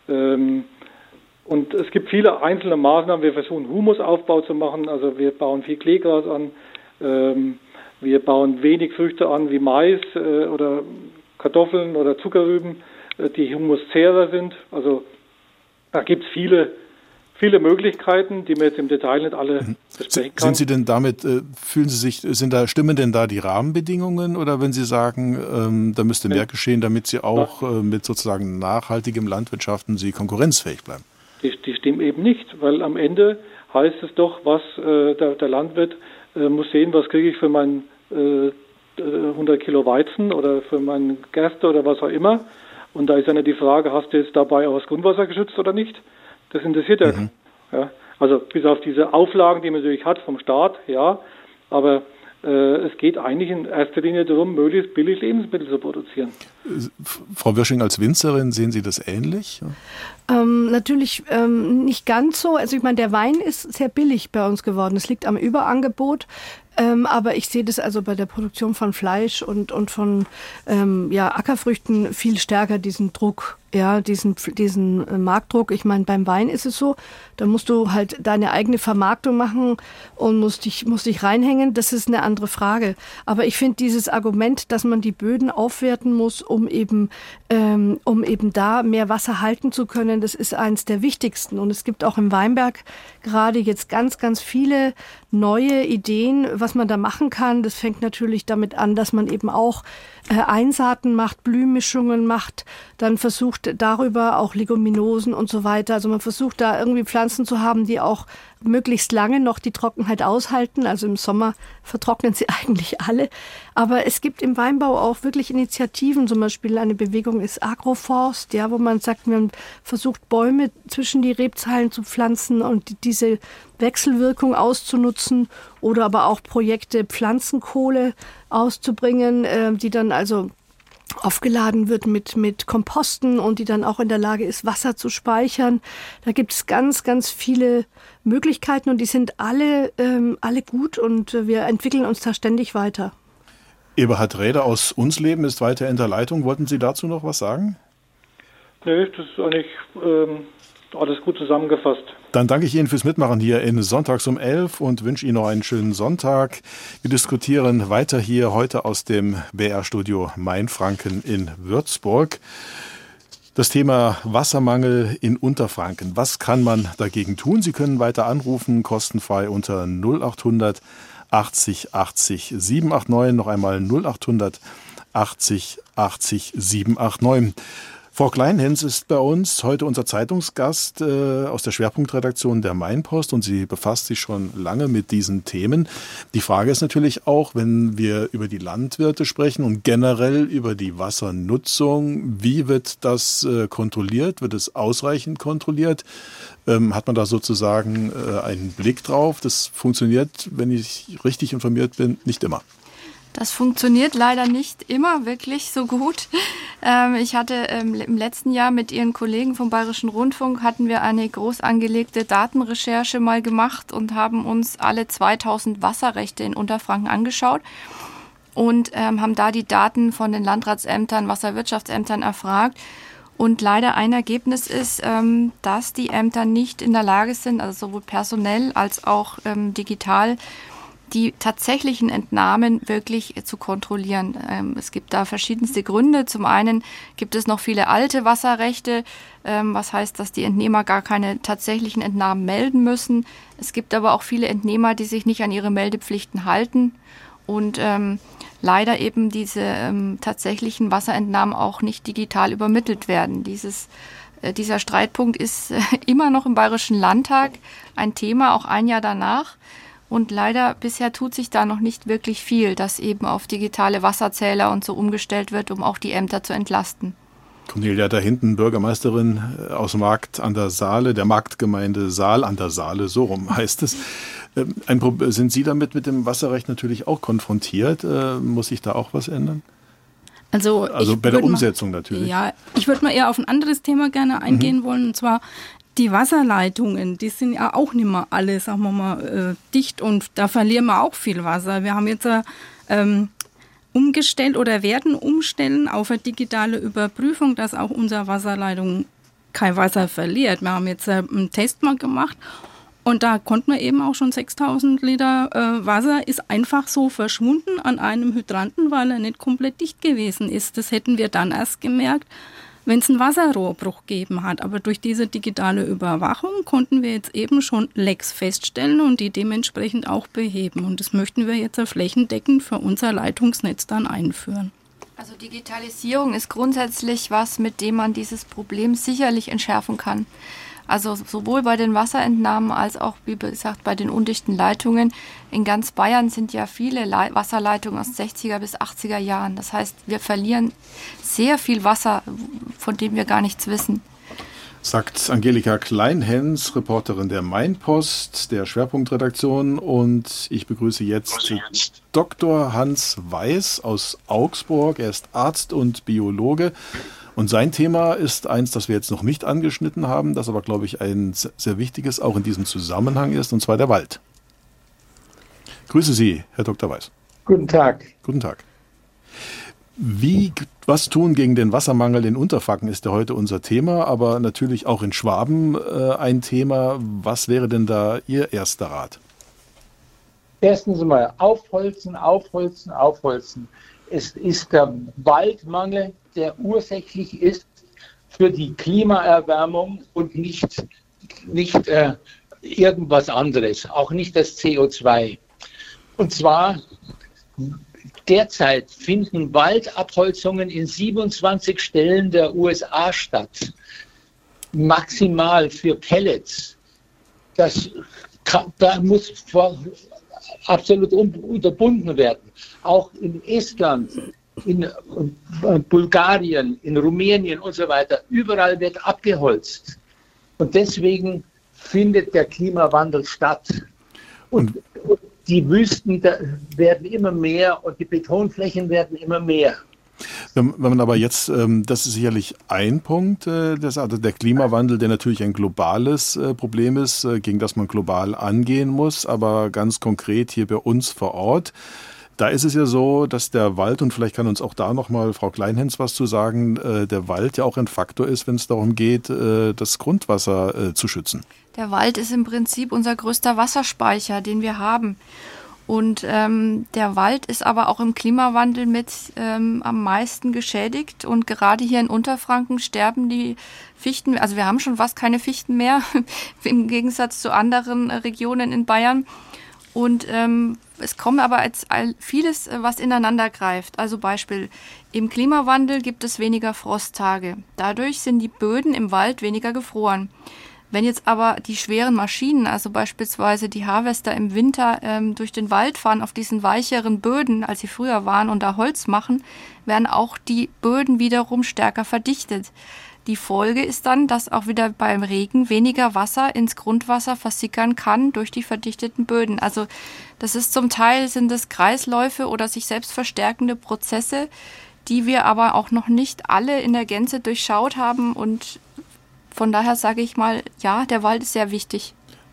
Und es gibt viele einzelne Maßnahmen. Wir versuchen Humusaufbau zu machen, also wir bauen viel Kleegras an, wir bauen wenig Früchte an wie Mais oder Kartoffeln oder Zuckerrüben, die humuszehrer sind. Also da gibt es viele Möglichkeiten, die man jetzt im Detail nicht alle besprechen kann. Sind Sie denn damit, stimmen denn da die Rahmenbedingungen oder wenn Sie sagen, da müsste mehr geschehen, damit Sie auch mit sozusagen nachhaltigem Landwirtschaften Sie konkurrenzfähig bleiben? Die stimmen eben nicht, weil am Ende heißt es doch, was der Landwirt muss sehen, was kriege ich für meinen 100 Kilo Weizen oder für meinen Gerste oder was auch immer. Und da ist ja nicht die Frage, hast du jetzt dabei auch das Grundwasser geschützt oder nicht? Das interessiert ja. Ja? Also bis auf diese Auflagen, die man natürlich hat vom Staat, ja, aber es geht eigentlich in erster Linie darum, möglichst billig Lebensmittel zu produzieren. Frau Wirsching, als Winzerin sehen Sie das ähnlich? Natürlich nicht ganz so. Also ich meine, der Wein ist sehr billig bei uns geworden. Es liegt am Überangebot. Aber ich sehe das also bei der Produktion von Fleisch und von Ackerfrüchten viel stärker, diesen Druck, ja, diesen Marktdruck. Ich meine, beim Wein ist es so, da musst du halt deine eigene Vermarktung machen und musst dich reinhängen. Das ist eine andere Frage. Aber ich finde dieses Argument, dass man die Böden aufwerten muss, um eben da mehr Wasser halten zu können, das ist eins der wichtigsten. Und es gibt auch im Weinberg gerade jetzt ganz, ganz viele neue Ideen, was man da machen kann. Das fängt natürlich damit an, dass man eben auch Einsaaten macht, Blühmischungen macht, dann versucht darüber auch Leguminosen und so weiter. Also man versucht da irgendwie Pflanzen zu haben, die auch möglichst lange noch die Trockenheit aushalten. Also im Sommer vertrocknen sie eigentlich alle. Aber es gibt im Weinbau auch wirklich Initiativen. Zum Beispiel eine Bewegung ist Agroforst, ja, wo man sagt, man versucht Bäume zwischen die Rebzahlen zu pflanzen und diese Wechselwirkung auszunutzen, oder aber auch Projekte Pflanzenkohle auszubringen, die dann also aufgeladen wird mit Komposten und die dann auch in der Lage ist, Wasser zu speichern. Da gibt es ganz, ganz viele Möglichkeiten und die sind alle gut und wir entwickeln uns da ständig weiter. Eberhard Räder aus Unsleben ist weiter in der Leitung. Wollten Sie dazu noch was sagen? Nee, das ist eigentlich alles gut zusammengefasst. Dann danke ich Ihnen fürs Mitmachen hier in Sonntags um 11 und wünsche Ihnen noch einen schönen Sonntag. Wir diskutieren weiter hier heute aus dem BR-Studio Mainfranken in Würzburg. Das Thema Wassermangel in Unterfranken. Was kann man dagegen tun? Sie können weiter anrufen, kostenfrei unter 0800 80 80 789. Noch einmal 0800 80 80 789. Frau Kleinhens ist bei uns heute unser Zeitungsgast aus der Schwerpunktredaktion der Mainpost und sie befasst sich schon lange mit diesen Themen. Die Frage ist natürlich auch, wenn wir über die Landwirte sprechen und generell über die Wassernutzung, wie wird das kontrolliert? Wird es ausreichend kontrolliert? Hat man da sozusagen einen Blick drauf? Das funktioniert, wenn ich richtig informiert bin, nicht immer. Das funktioniert leider nicht immer wirklich so gut. Ich hatte im letzten Jahr mit Ihren Kollegen vom Bayerischen Rundfunk hatten wir eine groß angelegte Datenrecherche mal gemacht und haben uns alle 2000 Wasserrechte in Unterfranken angeschaut und haben da die Daten von den Landratsämtern, Wasserwirtschaftsämtern erfragt. Und leider ein Ergebnis ist, dass die Ämter nicht in der Lage sind, also sowohl personell als auch digital, die tatsächlichen Entnahmen wirklich zu kontrollieren. Es gibt da verschiedenste Gründe. Zum einen gibt es noch viele alte Wasserrechte, was heißt, dass die Entnehmer gar keine tatsächlichen Entnahmen melden müssen. Es gibt aber auch viele Entnehmer, die sich nicht an ihre Meldepflichten halten und leider eben diese tatsächlichen Wasserentnahmen auch nicht digital übermittelt werden. Dieser Streitpunkt ist immer noch im Bayerischen Landtag ein Thema, auch ein Jahr danach. Und leider bisher tut sich da noch nicht wirklich viel, dass eben auf digitale Wasserzähler und so umgestellt wird, um auch die Ämter zu entlasten. Cornelia, da hinten Bürgermeisterin aus Markt an der Saale, der Marktgemeinde Saal an der Saale, so rum heißt es. Sind Sie damit mit dem Wasserrecht natürlich auch konfrontiert? Muss sich da auch was ändern? Also bei der Umsetzung natürlich. Ja, ich würde mal eher auf ein anderes Thema gerne eingehen wollen, und zwar die Wasserleitungen, die sind ja auch nicht mehr alle, sagen wir mal, dicht und da verlieren wir auch viel Wasser. Wir haben jetzt umgestellt oder werden umstellen auf eine digitale Überprüfung, dass auch unsere Wasserleitung kein Wasser verliert. Wir haben jetzt einen Test mal gemacht und da konnten wir eben auch schon 6000 Liter Wasser ist einfach so verschwunden an einem Hydranten, weil er nicht komplett dicht gewesen ist. Das hätten wir dann erst gemerkt, wenn es einen Wasserrohrbruch gegeben hat. Aber durch diese digitale Überwachung konnten wir jetzt eben schon Lecks feststellen und die dementsprechend auch beheben. Und das möchten wir jetzt flächendeckend für unser Leitungsnetz dann einführen. Also Digitalisierung ist grundsätzlich was, mit dem man dieses Problem sicherlich entschärfen kann. Also sowohl bei den Wasserentnahmen als auch, wie gesagt, bei den undichten Leitungen. In ganz Bayern sind ja viele Wasserleitungen aus 60er bis 80er Jahren. Das heißt, wir verlieren sehr viel Wasser, von dem wir gar nichts wissen. Sagt Angelika Kleinhens, Reporterin der Mainpost, der Schwerpunktredaktion. Und ich begrüße jetzt Dr. Hans Weiß aus Augsburg. Er ist Arzt und Biologe. Und sein Thema ist eins, das wir jetzt noch nicht angeschnitten haben, das aber, glaube ich, ein sehr wichtiges auch in diesem Zusammenhang ist, und zwar der Wald. Grüße Sie, Herr Dr. Weiß. Guten Tag. Guten Tag. Was tun gegen den Wassermangel in Unterfranken ist ja heute unser Thema, aber natürlich auch in Schwaben ein Thema. Was wäre denn da Ihr erster Rat? Erstens mal aufholzen. Es ist der Waldmangel, der ursächlich ist für die Klimaerwärmung und nicht irgendwas anderes, auch nicht das CO2. Und zwar derzeit finden Waldabholzungen in 27 Stellen der USA statt. Maximal für Pellets. Da muss absolut unterbunden werden. Auch in Estland, in Bulgarien, in Rumänien und so weiter. Überall wird abgeholzt. Und deswegen findet der Klimawandel statt. Und die Wüsten werden immer mehr und die Betonflächen werden immer mehr. Wenn man aber jetzt, das ist sicherlich ein Punkt, der Klimawandel, der natürlich ein globales Problem ist, gegen das man global angehen muss, aber ganz konkret hier bei uns vor Ort. Da ist es ja so, dass der Wald, und vielleicht kann uns auch da nochmal Frau Kleinhens was zu sagen, der Wald ja auch ein Faktor ist, wenn es darum geht, das Grundwasser zu schützen. Der Wald ist im Prinzip unser größter Wasserspeicher, den wir haben. Und der Wald ist aber auch im Klimawandel mit am meisten geschädigt. Und gerade hier in Unterfranken sterben die Fichten, also wir haben schon fast keine Fichten mehr, im Gegensatz zu anderen Regionen in Bayern. Und es kommt aber als vieles, was ineinander greift. Also Beispiel, im Klimawandel gibt es weniger Frosttage. Dadurch sind die Böden im Wald weniger gefroren. Wenn jetzt aber die schweren Maschinen, also beispielsweise die Harvester im Winter durch den Wald fahren auf diesen weicheren Böden, als sie früher waren, und da Holz machen, werden auch die Böden wiederum stärker verdichtet. Die Folge ist dann, dass auch wieder beim Regen weniger Wasser ins Grundwasser versickern kann durch die verdichteten Böden. Also das ist zum Teil, sind es Kreisläufe oder sich selbst verstärkende Prozesse, die wir aber auch noch nicht alle in der Gänze durchschaut haben. Und von daher sage ich mal, ja, der Wald ist sehr wichtig.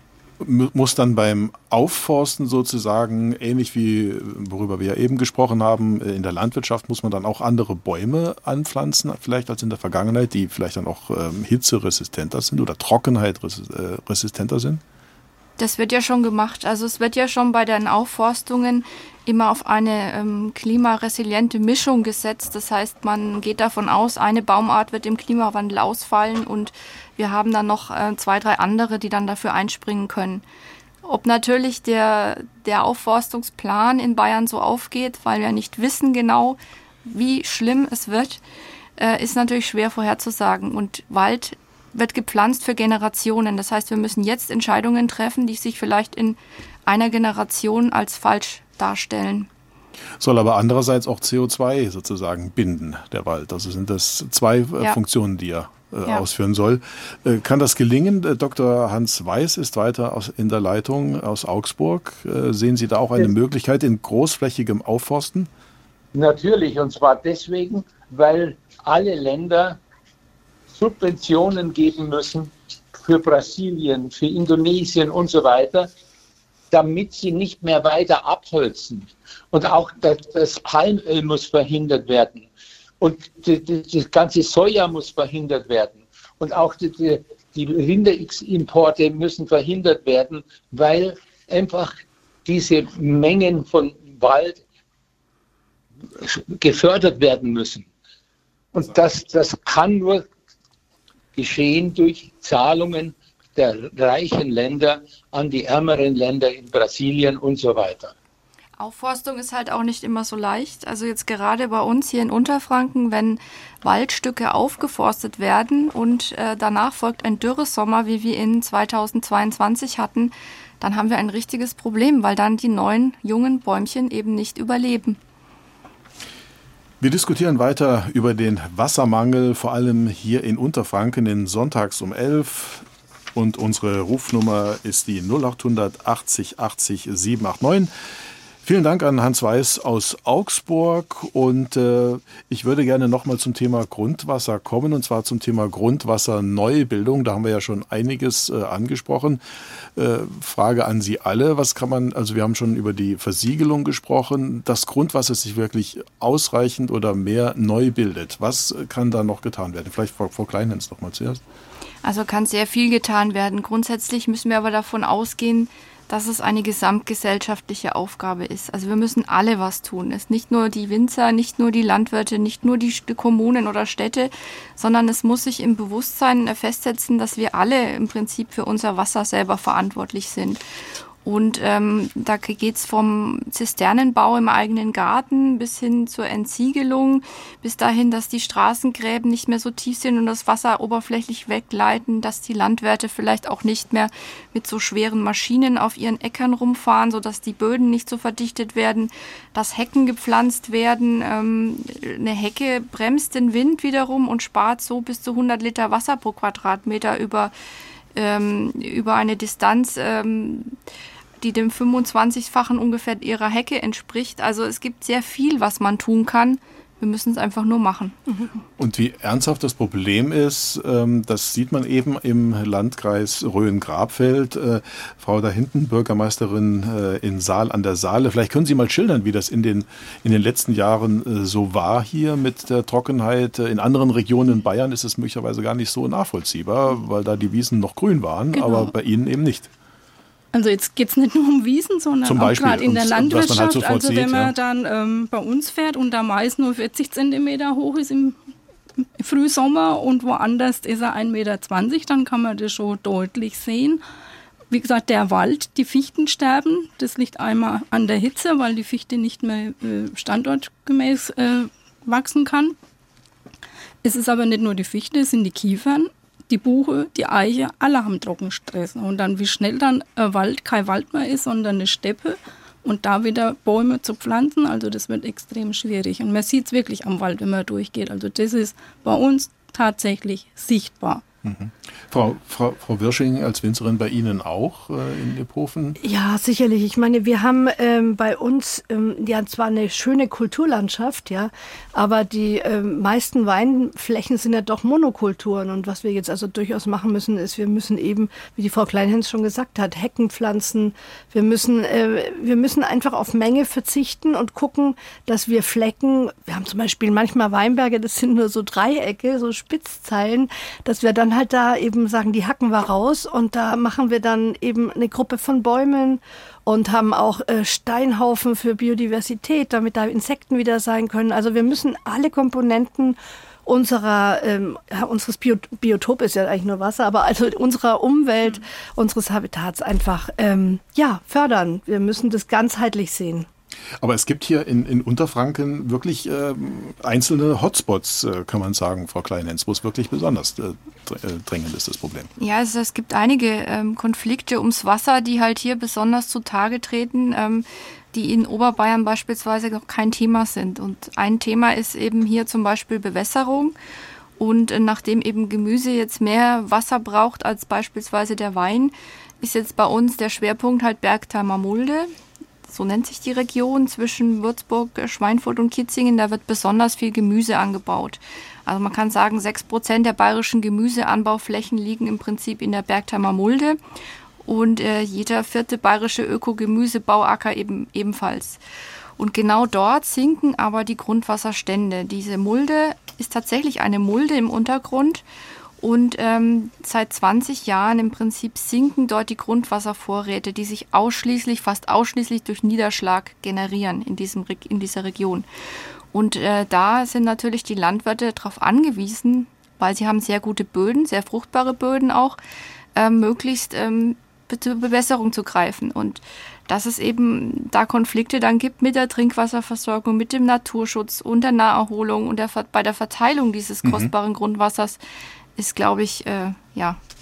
Muss dann beim Aufforsten sozusagen, ähnlich wie worüber wir ja eben gesprochen haben, in der Landwirtschaft muss man dann auch andere Bäume anpflanzen, vielleicht als in der Vergangenheit, die vielleicht dann auch hitzeresistenter sind oder trockenheitresistenter sind? Das wird ja schon gemacht. Also es wird ja schon bei den Aufforstungen immer auf eine klimaresiliente Mischung gesetzt. Das heißt, man geht davon aus, eine Baumart wird im Klimawandel ausfallen und wir haben dann noch 2, 3 andere, die dann dafür einspringen können. Ob natürlich der Aufforstungsplan in Bayern so aufgeht, weil wir nicht wissen genau, wie schlimm es wird, ist natürlich schwer vorherzusagen. Und Wald wird gepflanzt für Generationen. Das heißt, wir müssen jetzt Entscheidungen treffen, die sich vielleicht in einer Generation als falsch darstellen. Soll aber andererseits auch CO2 sozusagen binden, der Wald. Also sind das 2 Funktionen, die er ausführen soll. Kann das gelingen? Dr. Hans Weiß ist weiter in der Leitung aus Augsburg. Sehen Sie da auch eine Möglichkeit in großflächigem Aufforsten? Natürlich, und zwar deswegen, weil alle Länder Subventionen geben müssen für Brasilien, für Indonesien und so weiter, damit sie nicht mehr weiter abholzen. Und auch das Palmöl muss verhindert werden. Und das ganze Soja muss verhindert werden. Und auch die Rinderimporte müssen verhindert werden, weil einfach diese Mengen von Wald gefördert werden müssen. Und das kann nur geschehen durch Zahlungen der reichen Länder an die ärmeren Länder in Brasilien und so weiter. Aufforstung ist halt auch nicht immer so leicht. Also jetzt gerade bei uns hier in Unterfranken, wenn Waldstücke aufgeforstet werden und danach folgt ein Dürresommer, wie wir in 2022 hatten, dann haben wir ein richtiges Problem, weil dann die neuen jungen Bäumchen eben nicht überleben. Wir diskutieren weiter über den Wassermangel, vor allem hier in Unterfranken, in Sonntags um 11. Und unsere Rufnummer ist die 0800 80 80 789. Vielen Dank an Hans Weiß aus Augsburg und ich würde gerne nochmal zum Thema Grundwasser kommen, und zwar zum Thema Grundwasserneubildung. Da haben wir ja schon einiges angesprochen. Frage an Sie alle, was kann man, also wir haben schon über die Versiegelung gesprochen, dass Grundwasser sich wirklich ausreichend oder mehr neu bildet. Was kann da noch getan werden? Vielleicht Frau Kleinhens noch mal zuerst. Also kann sehr viel getan werden. Grundsätzlich müssen wir aber davon ausgehen, dass es eine gesamtgesellschaftliche Aufgabe ist. Also wir müssen alle was tun. Es ist nicht nur die Winzer, nicht nur die Landwirte, nicht nur die Kommunen oder Städte, sondern es muss sich im Bewusstsein festsetzen, dass wir alle im Prinzip für unser Wasser selber verantwortlich sind. Und da geht's vom Zisternenbau im eigenen Garten bis hin zur Entsiegelung, bis dahin, dass die Straßengräben nicht mehr so tief sind und das Wasser oberflächlich wegleiten, dass die Landwirte vielleicht auch nicht mehr mit so schweren Maschinen auf ihren Äckern rumfahren, sodass die Böden nicht so verdichtet werden, dass Hecken gepflanzt werden. Eine Hecke bremst den Wind wiederum und spart so bis zu 100 Liter Wasser pro Quadratmeter über eine Distanz, die dem 25-fachen ungefähr ihrer Hecke entspricht. Also es gibt sehr viel, was man tun kann. Wir müssen es einfach nur machen. Und wie ernsthaft das Problem ist, das sieht man eben im Landkreis Rhön-Grabfeld. Frau da hinten, Bürgermeisterin in Saal an der Saale. Vielleicht können Sie mal schildern, wie das in den letzten Jahren so war hier mit der Trockenheit. In anderen Regionen in Bayern ist es möglicherweise gar nicht so nachvollziehbar, weil da die Wiesen noch grün waren, genau. Aber bei Ihnen eben nicht. Also jetzt geht es nicht nur um Wiesen, sondern zum auch Beispiel, gerade in der Landwirtschaft. Halt also sieht, wenn man dann bei uns fährt und der Mais nur 40 Zentimeter hoch ist im Frühsommer und woanders ist er 1,20 Meter, dann kann man das schon deutlich sehen. Wie gesagt, der Wald, die Fichten sterben. Das liegt einmal an der Hitze, weil die Fichte nicht mehr standortgemäß wachsen kann. Es ist aber nicht nur die Fichte, es sind die Kiefern. Die Buche, die Eiche, alle haben Trockenstress. Und dann, wie schnell dann ein Wald kein Wald mehr ist, sondern eine Steppe und da wieder Bäume zu pflanzen, also das wird extrem schwierig. Und man sieht es wirklich am Wald, wenn man durchgeht. Also das ist bei uns tatsächlich sichtbar. Mhm. Frau Wirsching als Winzerin bei Ihnen auch in Iphofen? Ja, sicherlich. Ich meine, wir haben bei uns ja zwar eine schöne Kulturlandschaft, ja, aber die meisten Weinflächen sind ja doch Monokulturen. Und was wir jetzt also durchaus machen müssen, ist, wir müssen eben, wie die Frau Kleinhens schon gesagt hat, Hecken pflanzen. Wir müssen einfach auf Menge verzichten und gucken, dass wir Flecken, wir haben zum Beispiel manchmal Weinberge, das sind nur so Dreiecke, so Spitzzeilen, dass wir dann halt da eben sagen, die hacken wir raus und da machen wir dann eben eine Gruppe von Bäumen und haben auch Steinhaufen für Biodiversität, damit da Insekten wieder sein können. Also wir müssen alle Komponenten unseres Biotop ist ja eigentlich nur Wasser, aber also unserer Umwelt, unseres Habitats einfach fördern. Wir müssen das ganzheitlich sehen. Aber es gibt hier in Unterfranken wirklich einzelne Hotspots, kann man sagen, Frau Kleinhens, wo es wirklich besonders drängend ist, das Problem. Ja, also es gibt einige Konflikte ums Wasser, die halt hier besonders zutage treten, die in Oberbayern beispielsweise noch kein Thema sind. Und ein Thema ist eben hier zum Beispiel Bewässerung. Und nachdem eben Gemüse jetzt mehr Wasser braucht als beispielsweise der Wein, ist jetzt bei uns der Schwerpunkt halt Bergtheimer Mulde. So nennt sich die Region zwischen Würzburg, Schweinfurt und Kitzingen. Da wird besonders viel Gemüse angebaut. Also man kann sagen, 6% der bayerischen Gemüseanbauflächen liegen im Prinzip in der Bergtheimer Mulde. Und jeder 4. bayerische Ökogemüsebauacker ebenfalls. Und genau dort sinken aber die Grundwasserstände. Diese Mulde ist tatsächlich eine Mulde im Untergrund. Und seit 20 Jahren im Prinzip sinken dort die Grundwasservorräte, die sich fast ausschließlich durch Niederschlag generieren in dieser Region. Und da sind natürlich die Landwirte darauf angewiesen, weil sie haben sehr gute Böden, sehr fruchtbare Böden auch, möglichst zur Bewässerung zu greifen. Und dass es eben da Konflikte dann gibt mit der Trinkwasserversorgung, mit dem Naturschutz und der Naherholung und bei der Verteilung dieses kostbaren Grundwassers, ist, glaube ich,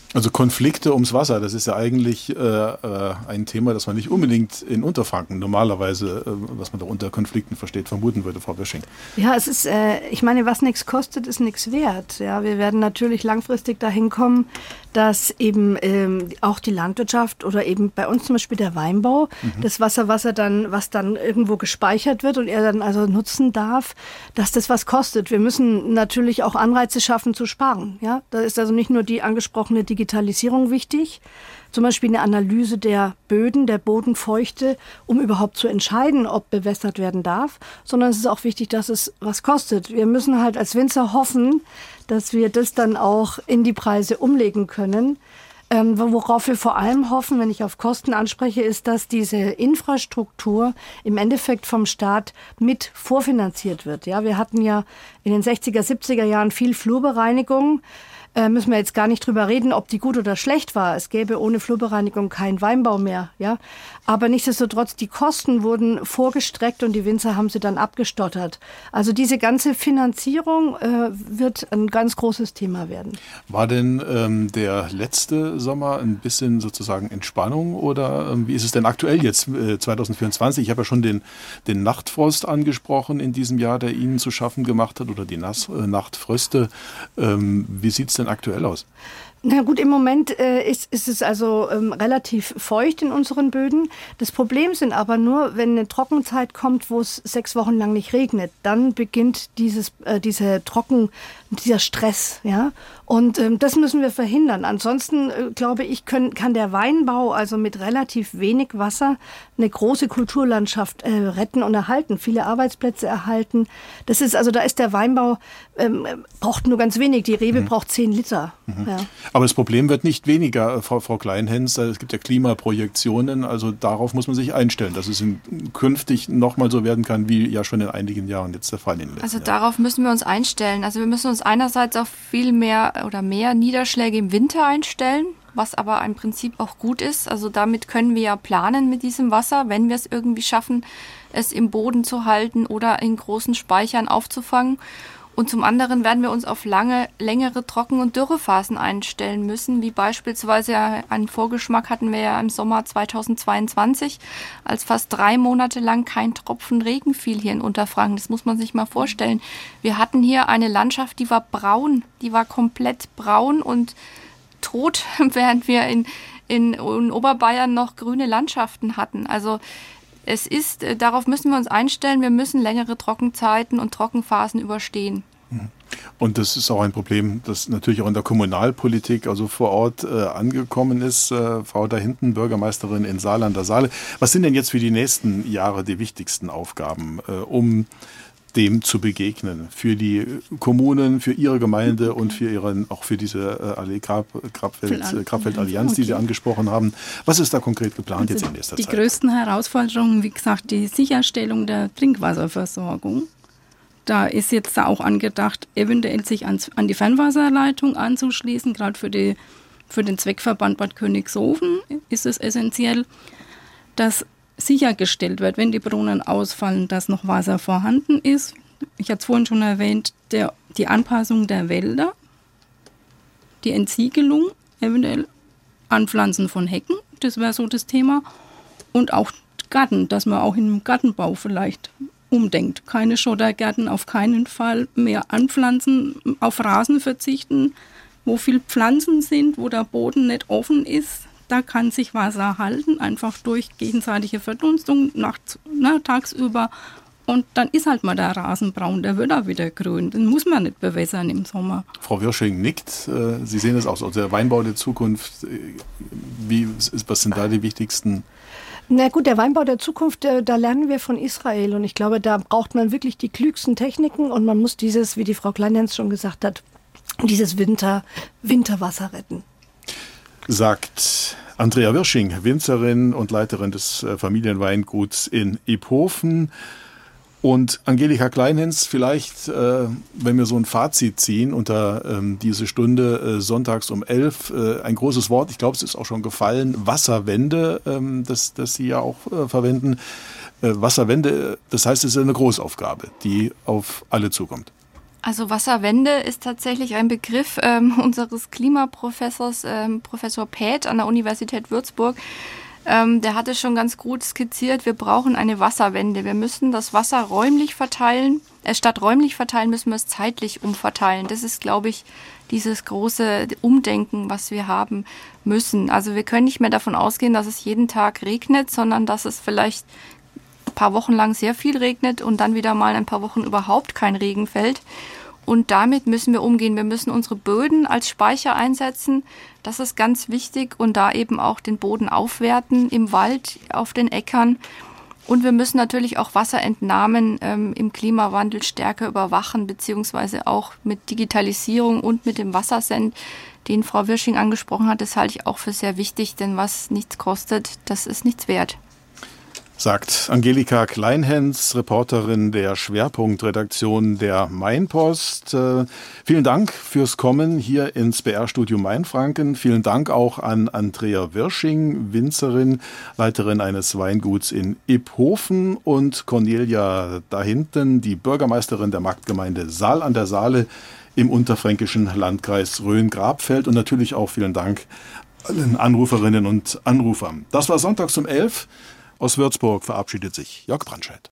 Also Konflikte ums Wasser, das ist ja eigentlich ein Thema, das man nicht unbedingt in Unterfranken normalerweise, was man da unter Konflikten versteht, vermuten würde, Frau Wirsching. Ja, es ist, ich meine, was nichts kostet, ist nichts wert. Ja, wir werden natürlich langfristig dahin kommen, dass eben auch die Landwirtschaft oder eben bei uns zum Beispiel der Weinbau, das Wasser, was dann irgendwo gespeichert wird und er dann also nutzen darf, dass das was kostet. Wir müssen natürlich auch Anreize schaffen zu sparen. Ja, da ist also nicht nur die angesprochene Digitalisierung wichtig, zum Beispiel eine Analyse der Böden, der Bodenfeuchte, um überhaupt zu entscheiden, ob bewässert werden darf, sondern es ist auch wichtig, dass es was kostet. Wir müssen halt als Winzer hoffen, dass wir das dann auch in die Preise umlegen können. Worauf wir vor allem hoffen, wenn ich auf Kosten anspreche, ist, dass diese Infrastruktur im Endeffekt vom Staat mit vorfinanziert wird. Ja, wir hatten ja in den 60er, 70er Jahren viel Flurbereinigung. Müssen wir jetzt gar nicht drüber reden, ob die gut oder schlecht war. Es gäbe ohne Flurbereinigung keinen Weinbau mehr. Ja? Aber nichtsdestotrotz, die Kosten wurden vorgestreckt und die Winzer haben sie dann abgestottert. Also diese ganze Finanzierung wird ein ganz großes Thema werden. War denn der letzte Sommer ein bisschen sozusagen Entspannung oder wie ist es denn aktuell jetzt 2024? Ich habe ja schon den Nachtfrost angesprochen in diesem Jahr, der Ihnen zu schaffen gemacht hat oder die Nachtfröste. Wie sieht es denn aktuell aus? Na gut, im Moment ist es also relativ feucht in unseren Böden. Das Problem sind aber nur, wenn eine Trockenzeit kommt, wo es 6 Wochen lang nicht regnet, dann beginnt dieser Stress, ja. Und das müssen wir verhindern. Ansonsten glaube ich, kann der Weinbau also mit relativ wenig Wasser eine große Kulturlandschaft retten und erhalten, viele Arbeitsplätze erhalten. Das ist also, da ist der Weinbau braucht nur ganz wenig. Die Rebe braucht 10 Liter. Ja. Aber das Problem wird nicht weniger, Frau Kleinhens. Es gibt ja Klimaprojektionen, also darauf muss man sich einstellen, dass es künftig nochmal so werden kann, wie ja schon in einigen Jahren jetzt der Fall in den letzten Jahren. Darauf müssen wir uns einstellen. Also wir müssen uns einerseits auf viel mehr oder mehr Niederschläge im Winter einstellen, was aber im Prinzip auch gut ist. Also damit können wir ja planen mit diesem Wasser, wenn wir es irgendwie schaffen, es im Boden zu halten oder in großen Speichern aufzufangen. Und zum anderen werden wir uns auf längere Trocken- und Dürrephasen einstellen müssen, wie beispielsweise einen Vorgeschmack hatten wir ja im Sommer 2022, als fast 3 Monate lang kein Tropfen Regen fiel hier in Unterfranken. Das muss man sich mal vorstellen. Wir hatten hier eine Landschaft, die war braun, die war komplett braun und tot, während wir in Oberbayern noch grüne Landschaften hatten. Also darauf müssen wir uns einstellen, wir müssen längere Trockenzeiten und Trockenphasen überstehen. Und das ist auch ein Problem, das natürlich auch in der Kommunalpolitik, also vor Ort angekommen ist. Frau da hinten, Bürgermeisterin in Saale an der Saale. Was sind denn jetzt für die nächsten Jahre die wichtigsten Aufgaben, um dem zu begegnen? Für die Kommunen, für Ihre Gemeinde und auch für diese Grabfeld-Allianz, die Sie angesprochen haben. Was ist da konkret geplant jetzt in nächster Zeit? Die größten Herausforderungen, wie gesagt, die Sicherstellung der Trinkwasserversorgung. Da ist jetzt auch angedacht, eventuell sich an die Fernwasserleitung anzuschließen. Gerade für den Zweckverband Bad Königshofen ist es essentiell, dass sichergestellt wird, wenn die Brunnen ausfallen, dass noch Wasser vorhanden ist. Ich hatte es vorhin schon erwähnt, die Anpassung der Wälder, die Entsiegelung, eventuell Anpflanzen von Hecken, das wäre so das Thema. Und auch Garten, dass man auch im Gartenbau vielleicht umdenkt. Keine Schottergärten, auf keinen Fall mehr anpflanzen, auf Rasen verzichten, wo viel Pflanzen sind, wo der Boden nicht offen ist. Da kann sich Wasser halten, einfach durch gegenseitige Verdunstung tagsüber. Und dann ist halt mal der Rasen braun, der wird auch wieder grün. Den muss man nicht bewässern im Sommer. Frau Wirsching nickt. Sie sehen es auch so. Der Weinbau der Zukunft, was sind da die wichtigsten? Na gut, der Weinbau der Zukunft, da lernen wir von Israel. Und ich glaube, da braucht man wirklich die klügsten Techniken. Und man muss dieses, wie die Frau Kleinhens schon gesagt hat, dieses Winterwasser retten. Sagt Andrea Wirsching, Winzerin und Leiterin des Familienweinguts in Iphofen. Und Angelika Kleinhens, vielleicht, wenn wir so ein Fazit ziehen unter diese Stunde sonntags um 11, ein großes Wort, ich glaube, es ist auch schon gefallen, Wasserwende, das Sie ja auch verwenden. Wasserwende, das heißt, es ist eine Großaufgabe, die auf alle zukommt. Also Wasserwende ist tatsächlich ein Begriff unseres Klimaprofessors, Professor Päth an der Universität Würzburg. Der hat es schon ganz gut skizziert. Wir brauchen eine Wasserwende. Wir müssen das Wasser räumlich verteilen. Statt räumlich verteilen müssen wir es zeitlich umverteilen. Das ist, glaube ich, dieses große Umdenken, was wir haben müssen. Also wir können nicht mehr davon ausgehen, dass es jeden Tag regnet, sondern dass es vielleicht ein paar Wochen lang sehr viel regnet und dann wieder mal ein paar Wochen überhaupt kein Regen fällt. Und damit müssen wir umgehen. Wir müssen unsere Böden als Speicher einsetzen. Das ist ganz wichtig. Und da eben auch den Boden aufwerten im Wald, auf den Äckern. Und wir müssen natürlich auch Wasserentnahmen im Klimawandel stärker überwachen, beziehungsweise auch mit Digitalisierung und mit dem Wassersend, den Frau Wirsching angesprochen hat. Das halte ich auch für sehr wichtig, denn was nichts kostet, das ist nichts wert. Sagt Angelika Kleinhens, Reporterin der Schwerpunktredaktion der Mainpost. Vielen Dank fürs Kommen hier ins BR-Studio Mainfranken. Vielen Dank auch an Andrea Wirsching, Winzerin, Leiterin eines Weinguts in Iphofen, und Cornelia da hinten, die Bürgermeisterin der Marktgemeinde Saal an der Saale im unterfränkischen Landkreis Rhön-Grabfeld. Und natürlich auch vielen Dank allen Anruferinnen und Anrufern. Das war Sonntags um 11. Aus Würzburg verabschiedet sich Jörg Brandscheid.